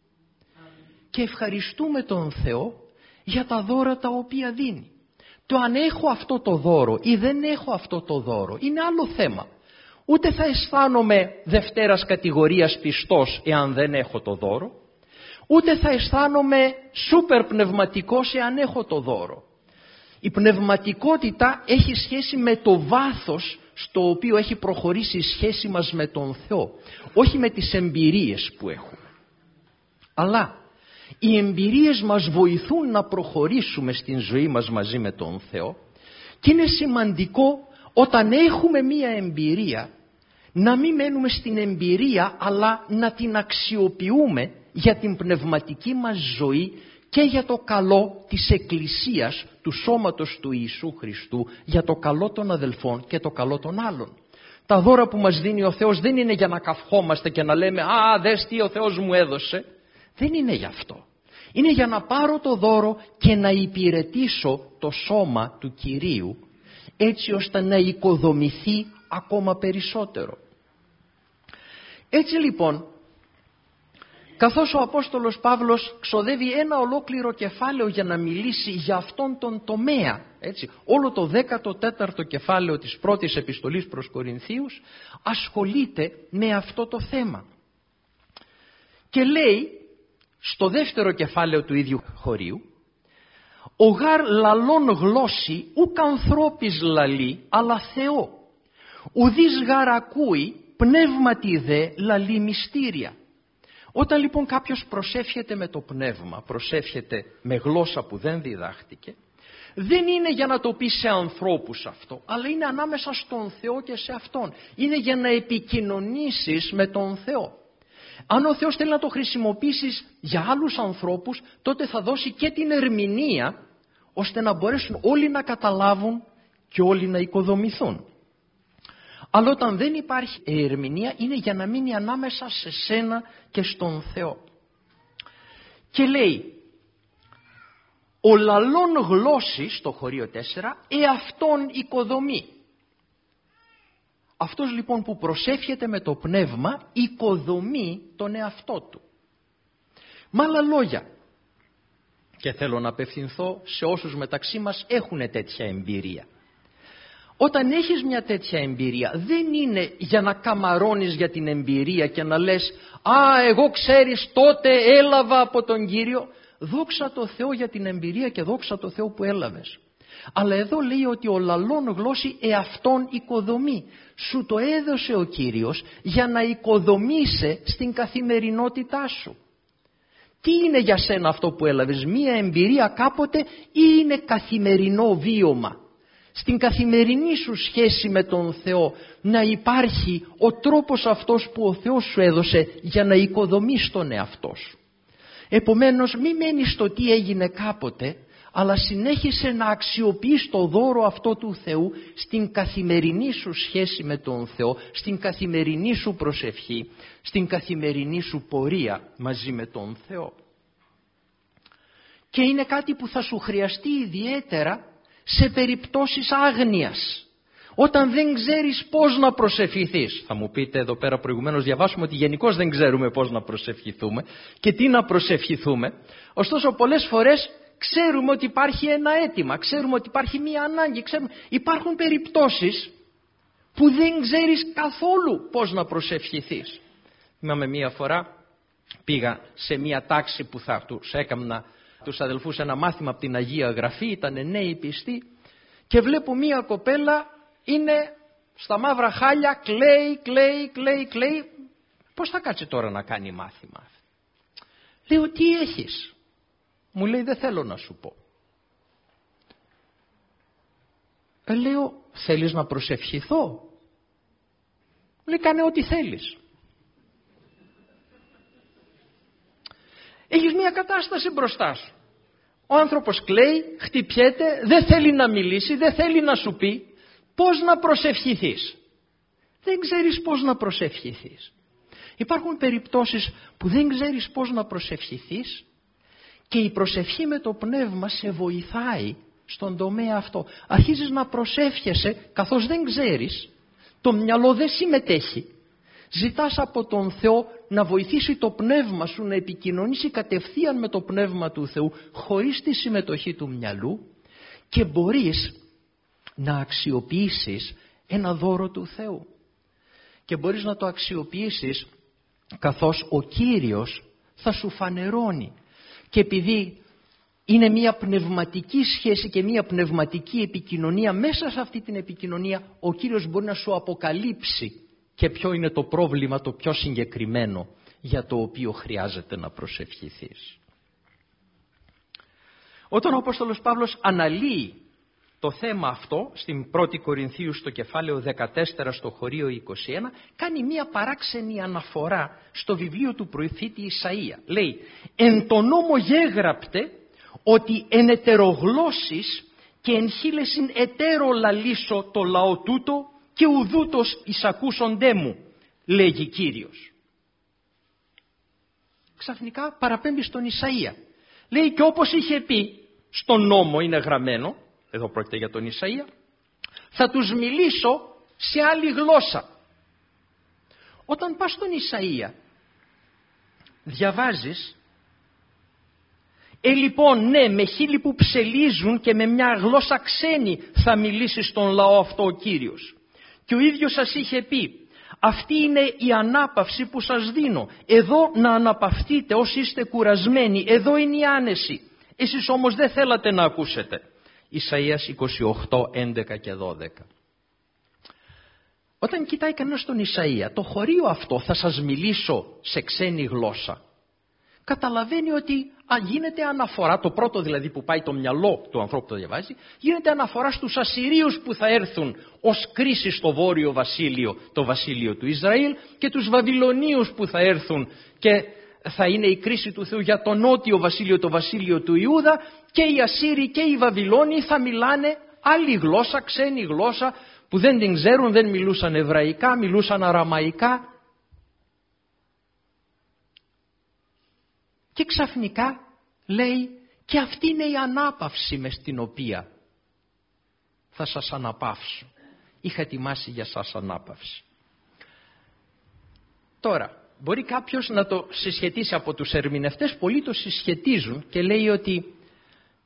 A: Και ευχαριστούμε τον Θεό για τα δώρα τα οποία δίνει. Το αν έχω αυτό το δώρο ή δεν έχω αυτό το δώρο είναι άλλο θέμα. Ούτε θα αισθάνομαι δευτέρας κατηγορίας πιστός εάν δεν έχω το δώρο, ούτε θα αισθάνομαι σούπερ πνευματικός εάν έχω το δώρο. Η πνευματικότητα έχει σχέση με το βάθος στο οποίο έχει προχωρήσει η σχέση μας με τον Θεό, όχι με τις εμπειρίες που έχουμε. Αλλά οι εμπειρίες μας βοηθούν να προχωρήσουμε στην ζωή μας μαζί με τον Θεό και είναι σημαντικό όταν έχουμε μία εμπειρία να μην μένουμε στην εμπειρία αλλά να την αξιοποιούμε για την πνευματική μας ζωή και για το καλό της Εκκλησίας, του σώματος του Ιησού Χριστού, για το καλό των αδελφών και το καλό των άλλων. Τα δώρα που μας δίνει ο Θεός δεν είναι για να καυχόμαστε και να λέμε δες τι ο Θεός μου έδωσε. Δεν είναι γι' αυτό. Είναι για να πάρω το δώρο και να υπηρετήσω το σώμα του Κυρίου έτσι ώστε να οικοδομηθεί ακόμα περισσότερο. Έτσι λοιπόν, καθώς ο Απόστολος Παύλος ξοδεύει ένα ολόκληρο κεφάλαιο για να μιλήσει για αυτόν τον τομέα, έτσι, όλο το 14ο κεφάλαιο της πρώτης επιστολής προς Κορινθίους ασχολείται με αυτό το θέμα. Και λέει στο δεύτερο κεφάλαιο του ίδιου χωρίου, «Ο γάρ λαλών γλώσσι ουκ ανθρώπης λαλεί, αλλά Θεό. Ουδείς γάρ ακούει, πνεύματι δε λαλεί μυστήρια». Όταν λοιπόν κάποιος προσεύχεται με το πνεύμα, προσεύχεται με γλώσσα που δεν διδάχτηκε, δεν είναι για να το πει σε ανθρώπους αυτό, αλλά είναι ανάμεσα στον Θεό και σε Αυτόν. Είναι για να επικοινωνήσεις με τον Θεό. Αν ο Θεός θέλει να το χρησιμοποιήσεις για άλλους ανθρώπους, τότε θα δώσει και την ερμηνεία, ώστε να μπορέσουν όλοι να καταλάβουν και όλοι να οικοδομηθούν. Αλλά όταν δεν υπάρχει ερμηνεία, είναι για να μείνει ανάμεσα σε σένα και στον Θεό. Και λέει, ο λαλών γλώσσης, στο χωρίο 4, εαυτόν οικοδομεί. Αυτός λοιπόν που προσεύχεται με το πνεύμα οικοδομεί τον εαυτό του. Με άλλα λόγια, Και θέλω να απευθυνθώ σε όσους μεταξύ μας έχουν τέτοια εμπειρία. Όταν έχεις μια τέτοια εμπειρία, δεν είναι για να καμαρώνεις για την εμπειρία και να λες «Α, εγώ ξέρεις τότε έλαβα από τον Κύριο». Δόξα τω Θεώ για την εμπειρία και δόξα τω Θεώ που έλαβες. Αλλά εδώ λέει ότι ο λαλών γλώσσι εαυτόν οικοδομεί. Σου το έδωσε ο Κύριος για να οικοδομείσαι στην καθημερινότητά σου. Τι είναι για σένα αυτό που έλαβες, μία εμπειρία κάποτε ή είναι καθημερινό βίωμα? Στην καθημερινή σου σχέση με τον Θεό να υπάρχει ο τρόπος αυτός που ο Θεός σου έδωσε για να οικοδομείς τον εαυτό σου. Επομένως μη μένεις στο τι έγινε κάποτε, αλλά συνέχισε να αξιοποιείς το δώρο αυτό του Θεού στην καθημερινή σου σχέση με τον Θεό, στην καθημερινή σου προσευχή, στην καθημερινή σου πορεία μαζί με τον Θεό. Και είναι κάτι που θα σου χρειαστεί ιδιαίτερα σε περιπτώσεις άγνοιας. Όταν δεν ξέρεις πώς να προσευχηθείς. Θα μου πείτε εδώ πέρα προηγουμένως διαβάσουμε ότι γενικώς δεν ξέρουμε πώς να προσευχηθούμε και τι να προσευχηθούμε. Ωστόσο πολλές φορές ξέρουμε ότι υπάρχει ένα αίτημα, ξέρουμε ότι υπάρχει μία ανάγκη, υπάρχουν περιπτώσεις που δεν ξέρεις καθόλου πώς να προσευχηθείς. Θυμάμαι μία φορά πήγα σε μία τάξη που θα τους έκανα τους αδελφούς ένα μάθημα από την Αγία Γραφή, ήταν νέοι πιστοί και βλέπω μία κοπέλα είναι στα μαύρα χάλια, κλαίει. Πώς θα κάτσει τώρα να κάνει μάθημα? Λέω τι έχεις? Μου λέει δεν θέλω να σου πω. Λέω θέλεις να προσευχηθώ? Λέει κάνε ό,τι θέλεις. Έχεις μια κατάσταση μπροστά σου. Ο άνθρωπος κλαίει, χτυπιέται, δεν θέλει να μιλήσει, δεν θέλει να σου πει πώς να προσευχηθείς. Δεν ξέρεις πώς να προσευχηθείς. Υπάρχουν περιπτώσεις που δεν ξέρεις πώς να προσευχηθείς και η προσευχή με το πνεύμα σε βοηθάει στον τομέα αυτό. Αρχίζεις να προσεύχεσαι καθώς δεν ξέρεις, το μυαλό δεν συμμετέχει. Ζητάς από τον Θεό να βοηθήσει το πνεύμα σου να επικοινωνήσει κατευθείαν με το πνεύμα του Θεού χωρίς τη συμμετοχή του μυαλού και μπορείς να αξιοποιήσεις ένα δώρο του Θεού. Και μπορείς να το αξιοποιήσεις καθώς ο Κύριος θα σου φανερώνει. Και επειδή είναι μια πνευματική σχέση και μια πνευματική επικοινωνία, μέσα σε αυτή την επικοινωνία ο Κύριος μπορεί να σου αποκαλύψει και ποιο είναι το πρόβλημα το πιο συγκεκριμένο για το οποίο χρειάζεται να προσευχηθείς. Όταν ο Απόστολος Παύλος αναλύει το θέμα αυτό στην 1η Κορινθίου στο κεφάλαιο 14 στο χωρίο 21, κάνει μία παράξενη αναφορά στο βιβλίο του προφήτη Ισαΐα. Λέει «Εν το νόμο γέγραπτε ότι εν ετερογλώσσης και εν χείλεσιν ετέρο λαλήσω το λαό τούτο και ουδούτος εισακούσοντέ μου, λέγει Κύριος». Ξαφνικά παραπέμπει στον Ισαΐα. Λέει και όπως είχε πει στον νόμο είναι γραμμένο, εδώ πρόκειται για τον Ισαΐα, θα τους μιλήσω σε άλλη γλώσσα. Όταν πας στον Ισαΐα διαβάζεις λοιπόν ναι, με χείλη που ψελίζουν και με μια γλώσσα ξένη θα μιλήσει στον λαό αυτό ο Κύριος. Και ο ίδιος σας είχε πει αυτή είναι η ανάπαυση που σας δίνω. Εδώ να αναπαυτείτε όσοι είστε κουρασμένοι. Εδώ είναι η άνεση. Εσείς όμως δεν θέλατε να ακούσετε. Ισαΐας 28, 11 και 12. Όταν κοιτάει κανένας τον Ισαΐα, το χωρίο αυτό θα σας μιλήσω σε ξένη γλώσσα. Καταλαβαίνει ότι γίνεται αναφορά, το πρώτο δηλαδή που πάει το μυαλό του ανθρώπου που το διαβάζει, γίνεται αναφορά στους Ασσυρίους που θα έρθουν ως κρίση στο βόρειο βασίλειο, το βασίλειο του Ισραήλ, και τους Βαβυλωνίους που θα έρθουν και θα είναι η κρίση του Θεού για το νότιο βασίλειο, το βασίλειο του Ιούδα, και οι Ασσύριοι και οι Βαβυλώνιοι θα μιλάνε άλλη γλώσσα, ξένη γλώσσα που δεν την ξέρουν, δεν μιλούσαν εβραϊκά, μιλούσαν αραμαϊκά. Και ξαφνικά λέει και αυτή είναι η ανάπαυση μες την οποία θα σας αναπαύσω. Είχα ετοιμάσει για σας ανάπαυση. Τώρα μπορεί κάποιος να το συσχετίσει από τους ερμηνευτές, πολλοί το συσχετίζουν και λέει ότι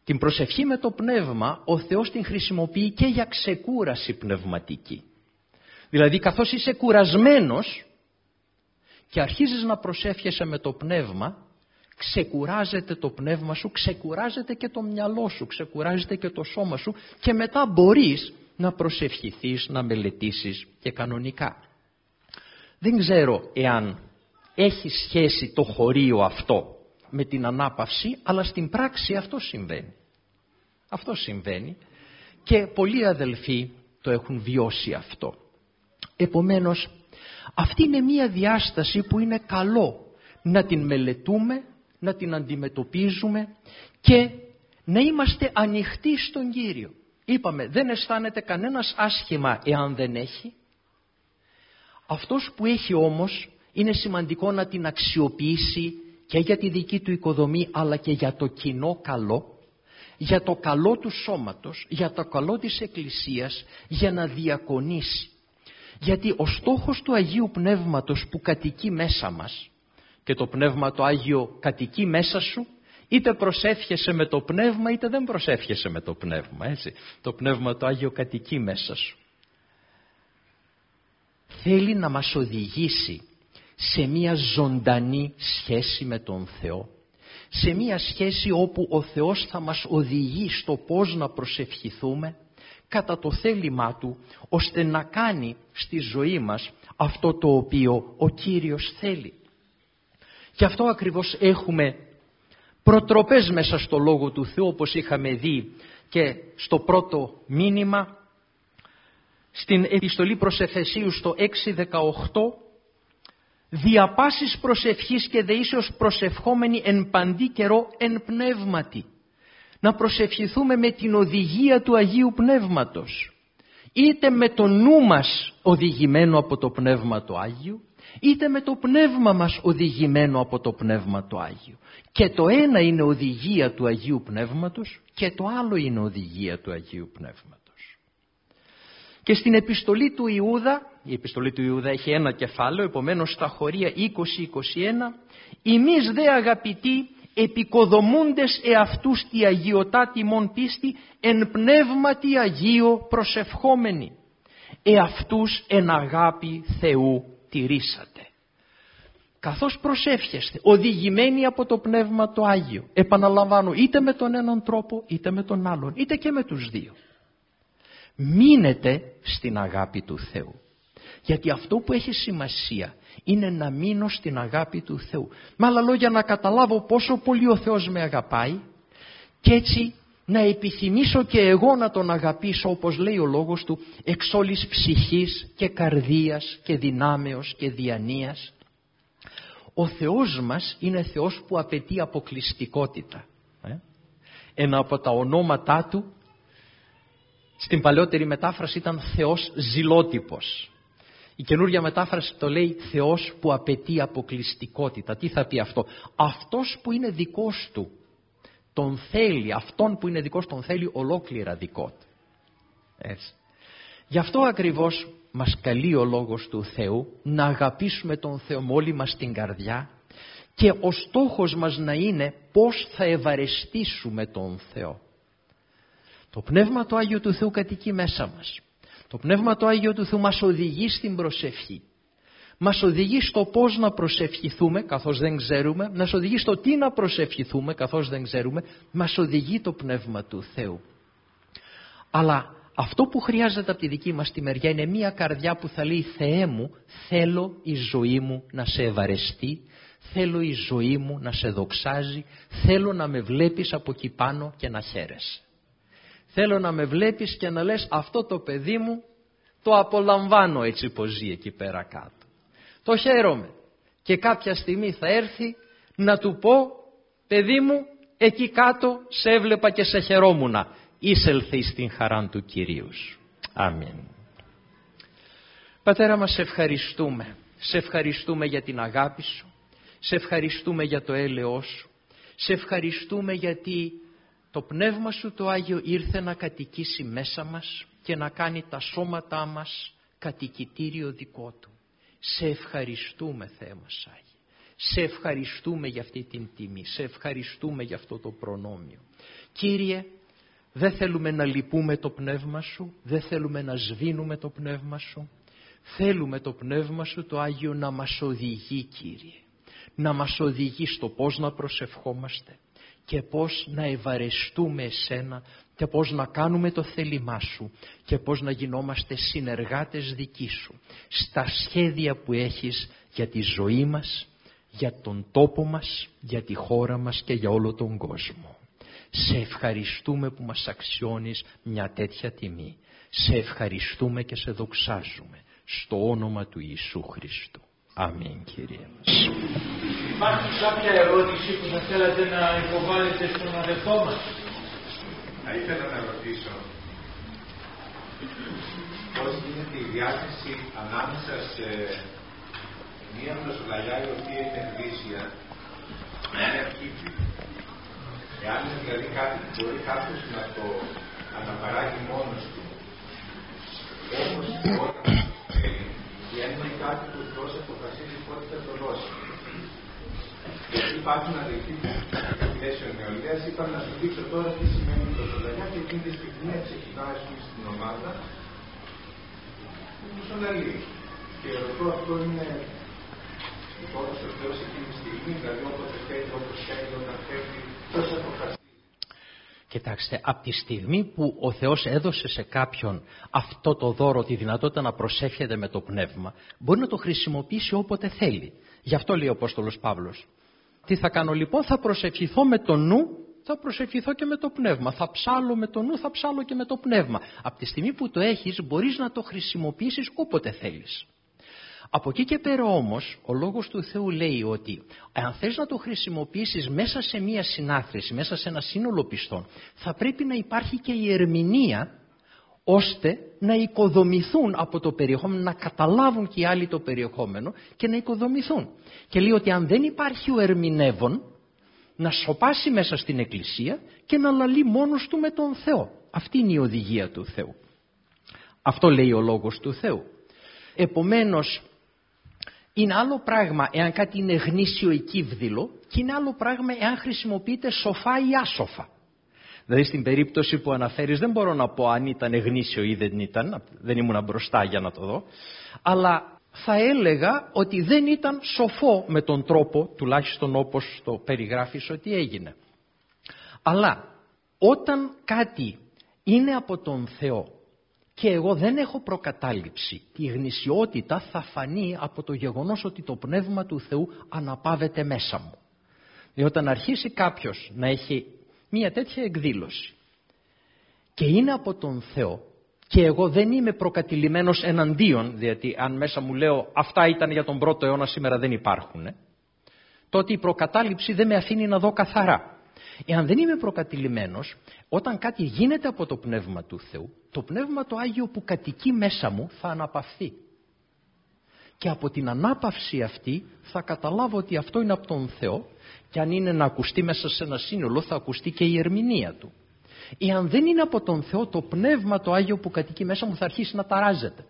A: Την προσευχή με το πνεύμα ο Θεός την χρησιμοποιεί και για ξεκούραση πνευματική. Δηλαδή καθώς είσαι κουρασμένος και αρχίζεις να προσεύχεσαι με το πνεύμα, ξεκουράζεται το πνεύμα σου, ξεκουράζεται και το μυαλό σου, ξεκουράζεται και το σώμα σου και μετά μπορείς να προσευχηθείς, να μελετήσεις και κανονικά. Δεν ξέρω εάν έχει σχέση το χωρίο αυτό με την ανάπαυση, αλλά στην πράξη αυτό συμβαίνει. Αυτό συμβαίνει και πολλοί αδελφοί το έχουν βιώσει αυτό. Επομένως, αυτή είναι μία διάσταση που είναι καλό να την μελετούμε, να την αντιμετωπίζουμε και να είμαστε ανοιχτοί στον Κύριο. Είπαμε, δεν αισθάνεται κανένας άσχημα εάν δεν έχει. Αυτός που έχει όμως είναι σημαντικό να την αξιοποιήσει και για τη δική του οικοδομή αλλά και για το κοινό καλό, για το καλό του σώματος, για το καλό της Εκκλησίας, για να διακονήσει. Γιατί ο στόχος του Αγίου Πνεύματος που κατοικεί μέσα μας, και το Πνεύμα το Άγιο κατοικεί μέσα σου, είτε προσεύχεσαι με το Πνεύμα είτε δεν προσεύχεσαι με το Πνεύμα, έτσι. Το Πνεύμα το Άγιο κατοικεί μέσα σου. Θέλει να μας οδηγήσει σε μια ζωντανή σχέση με τον Θεό, σε μια σχέση όπου ο Θεός θα μας οδηγεί στο πώς να προσευχηθούμε κατά το θέλημά Του, ώστε να κάνει στη ζωή μας αυτό το οποίο ο Κύριος θέλει. Γι' αυτό ακριβώς έχουμε προτροπές μέσα στο Λόγο του Θεού, όπως είχαμε δει και στο πρώτο μήνυμα, στην επιστολή προς Εφεσίους στο 6:18, «Δια πάσης προσευχής και δεήσεως προσευχόμενοι εν παντή καιρό εν πνεύματι». Να προσευχηθούμε με την οδηγία του Αγίου Πνεύματος, είτε με το νου μας οδηγημένο από το Πνεύμα το Άγιο, είτε με το πνεύμα μας οδηγημένο από το Πνεύμα το Άγιο. Και το ένα είναι οδηγία του Αγίου Πνεύματος και το άλλο είναι οδηγία του Αγίου Πνεύματος. Και στην επιστολή του Ιούδα, η επιστολή του Ιούδα έχει ένα κεφάλαιο, επομένως στα χωρία 20-21, «Εμείς δε αγαπητοί επικοδομούντες εαυτούς τη αγιωτά τιμών πίστη εν πνεύματι Αγίο προσευχόμενοι, εαυτούς εν αγάπη Θεού τηρήσατε». Καθώς προσεύχεστε, οδηγημένοι από το Πνεύμα το Άγιο, επαναλαμβάνω, είτε με τον έναν τρόπο είτε με τον άλλον, είτε και με τους δύο, μείνετε στην αγάπη του Θεού. Γιατί αυτό που έχει σημασία είναι να μείνω στην αγάπη του Θεού. Με άλλα λόγια, να καταλάβω πόσο πολύ ο Θεός με αγαπάει και έτσι να επιθυμήσω και εγώ να τον αγαπήσω, όπως λέει ο λόγος του, εξ όλης ψυχής και καρδίας και δυνάμεως και διανοίας. Ο Θεός μας είναι Θεός που απαιτεί αποκλειστικότητα. Ένα από τα ονόματά Του στην παλαιότερη μετάφραση ήταν Θεός ζηλότυπος. Η καινούργια μετάφραση το λέει Θεός που απαιτεί αποκλειστικότητα. Τι θα πει αυτό? Αυτός που είναι δικός Του τον θέλει, αυτόν που είναι δικός τον θέλει ολόκληρα δικό Του. Έτσι. Γι' αυτό ακριβώς μας καλεί ο Λόγος του Θεού να αγαπήσουμε τον Θεό με όλη μας την καρδιά και ο στόχος μας να είναι πώς θα ευαρεστήσουμε τον Θεό. Το Πνεύμα το Άγιο του Θεού κατοικεί μέσα μας. Το Πνεύμα το Άγιο του Θεού μας οδηγεί στην προσευχή. Μας οδηγεί στο πώς να προσευχηθούμε καθώς δεν ξέρουμε, μας οδηγεί στο τι να προσευχηθούμε καθώς δεν ξέρουμε, μας οδηγεί το Πνεύμα του Θεού. Αλλά αυτό που χρειάζεται από τη δική μας τη μεριά είναι μια καρδιά που θα λέει Θεέ μου, θέλω η ζωή μου να σε ευαρεστεί, θέλω η ζωή μου να σε δοξάζει, θέλω να με βλέπεις από εκεί πάνω και να χαίρεσαι. Θέλω να με βλέπεις και να λες αυτό το παιδί μου το απολαμβάνω έτσι πως ζει εκεί πέρα κάτω. Το χαίρομαι και κάποια στιγμή θα έρθει να του πω παιδί μου εκεί κάτω σε έβλεπα και σε χαιρόμουνα. Εισελθε εις την χαράν του Κυρίου. Αμήν. Πατέρα μας, σε ευχαριστούμε. Σε ευχαριστούμε για την αγάπη Σου. Σε ευχαριστούμε για το έλεος Σου. Σε ευχαριστούμε γιατί το Πνεύμα Σου το Άγιο ήρθε να κατοικήσει μέσα μας και να κάνει τα σώματά μας κατοικητήριο δικό Του. Σε ευχαριστούμε Θεέ μας Άγιε. Σε ευχαριστούμε για αυτή την τιμή. Σε ευχαριστούμε για αυτό το προνόμιο. Κύριε, δεν θέλουμε να λυπούμε το Πνεύμα Σου, δεν θέλουμε να σβήνουμε το Πνεύμα Σου. Θέλουμε το Πνεύμα Σου το Άγιο να μας οδηγεί, Κύριε. Να μας οδηγεί στο πώς να προσευχόμαστε και πώς να ευαρεστούμε Εσένα και πώς να κάνουμε το θέλημά Σου και πώς να γινόμαστε συνεργάτες δικοί Σου στα σχέδια που έχεις για τη ζωή μας, για τον τόπο μας, για τη χώρα μας και για όλο τον κόσμο. Σε ευχαριστούμε που μας αξιώνεις μια τέτοια τιμή. Σε ευχαριστούμε και σε δοξάζουμε στο όνομα του Ιησού Χριστού. Αμήν, Κύριε μας.
B: Υπάρχει κάποια ερώτηση που θα θέλατε να υποβάλλετε στον αδελφό μας?
C: Θα ήθελα να ρωτήσω πώς γίνεται η διάθεση ανάμεσα σε μία φλασουλαγιά η οποία είναι γνήσια να είναι αρχίδι. Εάν είναι δηλαδή κάτι που μπορεί κάποιος να το αναπαράγει μόνος του, όπως όταν θέλει, ή αν είναι κάτι που ο Θεός αποφασίζει πότε θα το δώσει. Γιατί υπάρχουν αδελφοί που στην πλαίσιο νεολαίας είπαν να σου δείξω τώρα τι σημαίνει η φλασουλαγιά και εκείνη τη στιγμή ξεκινάει στην ομάδα που στον αλλή. Και ρωτώ, αυτό είναι υπόλοιπος ο Θεός εκείνη τη στιγμή, δηλαδή όποτε θέλει, όπως θέλει, όταν θέλει, πώς αποφασίζει.
A: Κοιτάξτε, από τη στιγμή που ο Θεός έδωσε σε κάποιον αυτό το δώρο, τη δυνατότητα να προσεύχεται με το πνεύμα, μπορεί να το χρησιμοποιήσει όποτε θέλει. Γι' αυτό λέει ο Απόστολος Παύλος. Τι θα κάνω λοιπόν? Θα προσευχηθώ με το νου, θα προσευχηθώ και με το πνεύμα. Θα ψάλω με το νου, θα ψάλω και με το πνεύμα. Από τη στιγμή που το έχεις, μπορείς να το χρησιμοποιήσεις όποτε θέλεις. Από εκεί και πέρα όμως, ο Λόγος του Θεού λέει ότι αν θες να το χρησιμοποιήσεις μέσα σε μία συνάθρηση, μέσα σε ένα σύνολο πιστών, θα πρέπει να υπάρχει και η ερμηνεία, ώστε να οικοδομηθούν από το περιεχόμενο, να καταλάβουν και οι άλλοι το περιεχόμενο και να οικοδομηθούν. Και λέει ότι αν δεν υπάρχει ο ερμηνεύων, να σωπάσει μέσα στην Εκκλησία και να λαλεί μόνος του με τον Θεό. Αυτή είναι η οδηγία του Θεού. Αυτό λέει ο Λόγος του Θεού. Επομένως, είναι άλλο πράγμα εάν κάτι είναι γνήσιο ή κύβδηλο και είναι άλλο πράγμα εάν χρησιμοποιείται σοφά ή άσοφα. Δηλαδή στην περίπτωση που αναφέρεις δεν μπορώ να πω αν ήταν γνήσιο ή δεν ήταν, δεν ήμουν μπροστά για να το δω, αλλά θα έλεγα ότι δεν ήταν σοφό με τον τρόπο, τουλάχιστον όπως το περιγράφεις ότι έγινε. Αλλά όταν κάτι είναι από τον Θεό και εγώ δεν έχω προκατάληψη, η γνησιότητα θα φανεί από το γεγονός ότι το Πνεύμα του Θεού αναπαύεται μέσα μου. Δηλαδή όταν αρχίσει κάποιος να έχει μια τέτοια εκδήλωση και είναι από τον Θεό και εγώ δεν είμαι προκατηλημένος εναντίον, διότι αν μέσα μου λέω αυτά ήταν για τον πρώτο αιώνα, σήμερα δεν υπάρχουν, τότε η προκατάληψη δεν με αφήνει να δω καθαρά. Εάν δεν είμαι προκατηλημένος, όταν κάτι γίνεται από το Πνεύμα του Θεού, το Πνεύμα το Άγιο που κατοικεί μέσα μου θα αναπαυθεί. Και από την ανάπαυση αυτή θα καταλάβω ότι αυτό είναι από τον Θεό και αν είναι να ακουστεί μέσα σε ένα σύνολο θα ακουστεί και η ερμηνεία του. Εάν δεν είναι από τον Θεό, το Πνεύμα το Άγιο που κατοικεί μέσα μου θα αρχίσει να ταράζεται.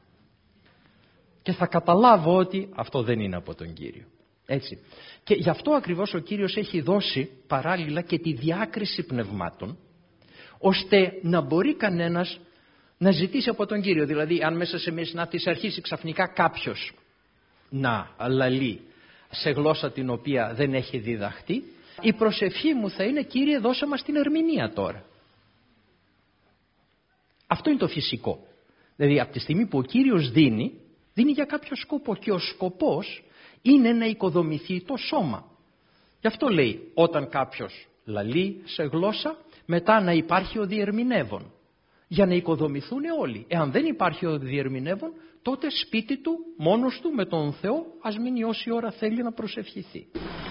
A: Και θα καταλάβω ότι αυτό δεν είναι από τον Κύριο. Έτσι. Και γι' αυτό ακριβώς ο Κύριος έχει δώσει παράλληλα και τη διάκριση πνευμάτων, ώστε να μπορεί κανένας να ζητήσει από τον Κύριο. Δηλαδή αν μέσα σε μια συνάντηση αρχίσει ξαφνικά κάποιος να λαλεί σε γλώσσα την οποία δεν έχει διδαχτεί, η προσευχή μου θα είναι Κύριε δώσε μας την ερμηνεία τώρα. Αυτό είναι το φυσικό. Δηλαδή από τη στιγμή που ο Κύριος δίνει για κάποιο σκοπό και ο σκοπός είναι να οικοδομηθεί το σώμα. Γι' αυτό λέει όταν κάποιος λαλεί σε γλώσσα μετά να υπάρχει ο διερμηνεύων για να οικοδομηθούν όλοι. Εάν δεν υπάρχει ο διερμηνεύων τότε σπίτι του μόνος του με τον Θεό ας μείνει όση ώρα θέλει να προσευχηθεί.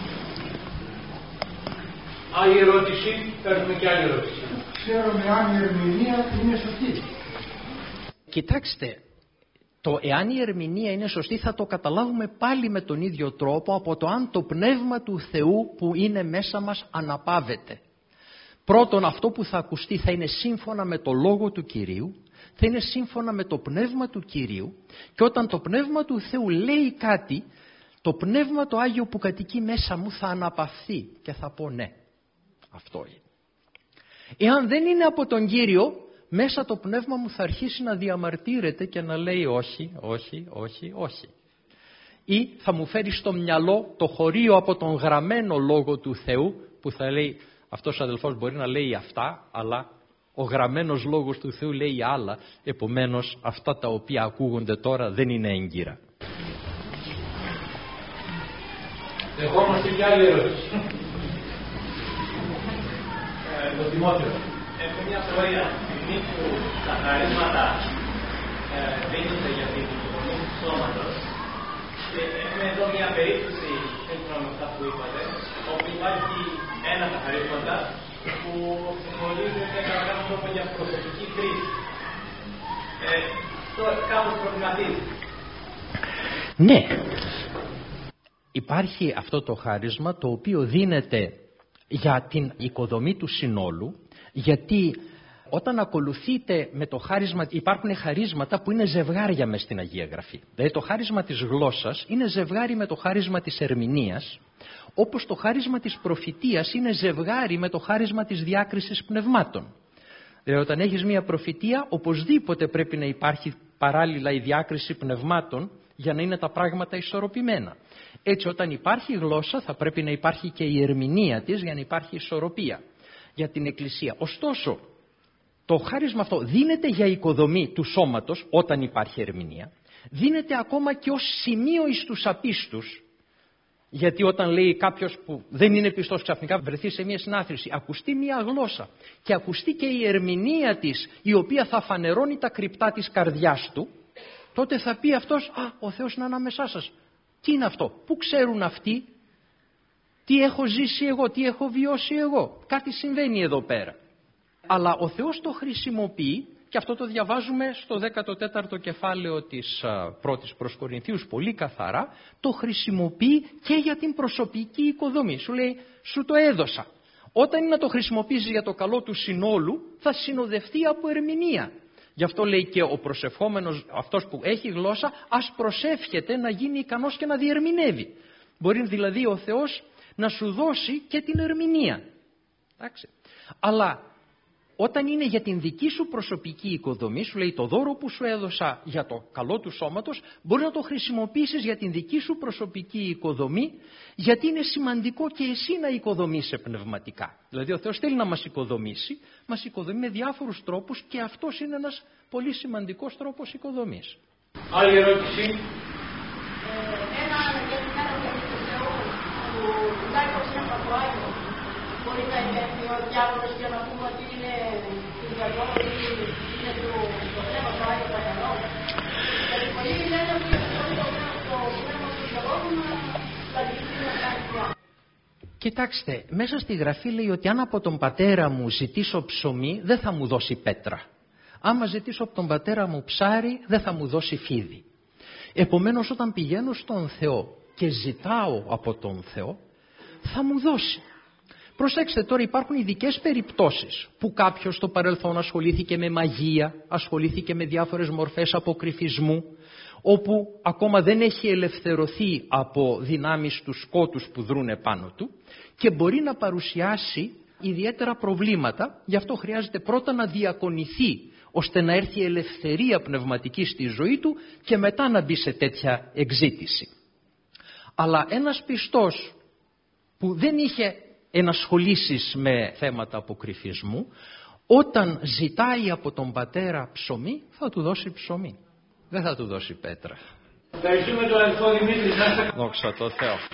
B: Άλλη ερώτηση, παίρνουμε και άλλη ερώτηση.
D: Ξέρουμε αν η ερμηνεία είναι σωστή.
A: Κοιτάξτε, το εάν η ερμηνεία είναι σωστή θα το καταλάβουμε πάλι με τον ίδιο τρόπο από το αν το Πνεύμα του Θεού που είναι μέσα μας αναπαύεται. Πρώτον, αυτό που θα ακουστεί θα είναι σύμφωνα με το Λόγο του Κυρίου, θα είναι σύμφωνα με το Πνεύμα του Κυρίου και όταν το Πνεύμα του Θεού λέει κάτι, το Πνεύμα το Άγιο που κατοικεί μέσα μου θα αναπαυθεί και θα πω ναι, αυτό είναι. Εάν δεν είναι από τον Κύριο, μέσα το πνεύμα μου θα αρχίσει να διαμαρτύρεται και να λέει όχι, όχι, όχι, όχι. Ή θα μου φέρει στο μυαλό το χωρίο από τον γραμμένο λόγο του Θεού, που θα λέει αυτός ο αδελφός μπορεί να λέει αυτά, αλλά ο γραμμένος λόγος του Θεού λέει άλλα, επομένως αυτά τα οποία ακούγονται τώρα δεν είναι έγκυρα.
B: Δεχόμαστε και άλλη ερώτηση. Το Τιμόθεο.
E: Έχω μια θεωρία. Στιγμή που τα χαρίσματα δίνονται για την υπομονή του σώματος, και έχουμε εδώ μια περίπτωση, σύμφωνα με αυτά που είπατε, όπου υπάρχει ένα από τα χαρίσματα που συμβολίζει με έναν τρόπο για προσωπική χρήση. Αυτό κάπως προβληματίζει.
A: Ναι. Υπάρχει αυτό το χάρισμα το οποίο δίνεται για την οικοδομή του συνόλου, γιατί όταν ακολουθείτε με το χάρισμα, υπάρχουν χαρίσματα που είναι ζευγάρια μες στην Αγία Γραφή. Δηλαδή το χάρισμα της γλώσσας είναι ζευγάρι με το χάρισμα της ερμηνείας, όπως το χάρισμα της προφητείας είναι ζευγάρι με το χάρισμα της διάκρισης πνευμάτων. Δηλαδή όταν έχεις μία προφητεία, οπωσδήποτε πρέπει να υπάρχει παράλληλα η διάκριση πνευμάτων για να είναι τα πράγματα ισορροπημένα. Έτσι όταν υπάρχει γλώσσα θα πρέπει να υπάρχει και η ερμηνεία της για να υπάρχει ισορροπία για την Εκκλησία. Ωστόσο, το χάρισμα αυτό δίνεται για οικοδομή του σώματος όταν υπάρχει ερμηνεία, δίνεται ακόμα και ως σημείο εις τους απίστους, γιατί όταν λέει κάποιος που δεν είναι πιστός ξαφνικά βρεθεί σε μια συνάθρηση, ακουστεί μια γλώσσα και ακουστεί και η ερμηνεία της η οποία θα φανερώνει τα κρυπτά της καρδιάς του, τότε θα πει αυτός, ο Θεός είναι ανάμεσά σας. Τι είναι αυτό, πού ξέρουν αυτοί, τι έχω ζήσει εγώ, τι έχω βιώσει εγώ, κάτι συμβαίνει εδώ πέρα. Αλλά ο Θεός το χρησιμοποιεί, και αυτό το διαβάζουμε στο 14ο κεφάλαιο της πρώτης προς Κορινθίους πολύ καθαρά, το χρησιμοποιεί και για την προσωπική οικοδομή. Σου λέει, σου το έδωσα. Όταν είναι να το χρησιμοποιήσεις για το καλό του συνόλου, θα συνοδευτεί από ερμηνεία. Γι' αυτό λέει και ο προσευχόμενος, αυτός που έχει γλώσσα, ας προσεύχεται να γίνει ικανός και να διερμηνεύει. Μπορεί δηλαδή ο Θεός να σου δώσει και την ερμηνεία. Εντάξει. Αλλά όταν είναι για την δική σου προσωπική οικοδομή, σου λέει το δώρο που σου έδωσα για το καλό του σώματος, μπορεί να το χρησιμοποιήσεις για την δική σου προσωπική οικοδομή, γιατί είναι σημαντικό και εσύ να οικοδομείσαι πνευματικά. Δηλαδή ο Θεός θέλει να μας οικοδομεί με διάφορους τρόπους και αυτός είναι ένας πολύ σημαντικός τρόπος οικοδομής.
B: Άλλη ερώτηση.
F: Ένα για του Θεού που τουλάχιστον είναι από το Άγιο. Μπορεί να είναι ο διάβολος για να πούμε ότι είναι του διαβόλου ή είναι το θέμα του Άγιο Παγιανό. Γιατί πολλοί λένε ότι το πνεύμα του διαβόλου να δημιουργεί να κάνει πια.
A: Κοιτάξτε, μέσα στη Γραφή λέει ότι αν από τον πατέρα μου ζητήσω ψωμί δεν θα μου δώσει πέτρα. Άμα ζητήσω από τον πατέρα μου ψάρι δεν θα μου δώσει φίδι. Επομένως όταν πηγαίνω στον Θεό και ζητάω από τον Θεό θα μου δώσει. Προσέξτε τώρα, υπάρχουν ειδικές περιπτώσεις που κάποιος στο παρελθόν ασχολήθηκε με μαγεία, ασχολήθηκε με διάφορες μορφές αποκρυφισμού, όπου ακόμα δεν έχει ελευθερωθεί από δυνάμεις του σκότους που δρούνε πάνω του και μπορεί να παρουσιάσει ιδιαίτερα προβλήματα. Γι' αυτό χρειάζεται πρώτα να διακονηθεί ώστε να έρθει ελευθερία πνευματική στη ζωή του και μετά να μπει σε τέτοια εξζήτηση. Αλλά ένας πιστός που δεν είχε ενασχολήσεις με θέματα αποκρυφισμού, όταν ζητάει από τον πατέρα ψωμί θα του δώσει ψωμί, δεν θα του δώσει πέτρα.
B: Ευχαριστούμε τον αδελφό Δημήτρη.
A: Δόξα τω Θεώ.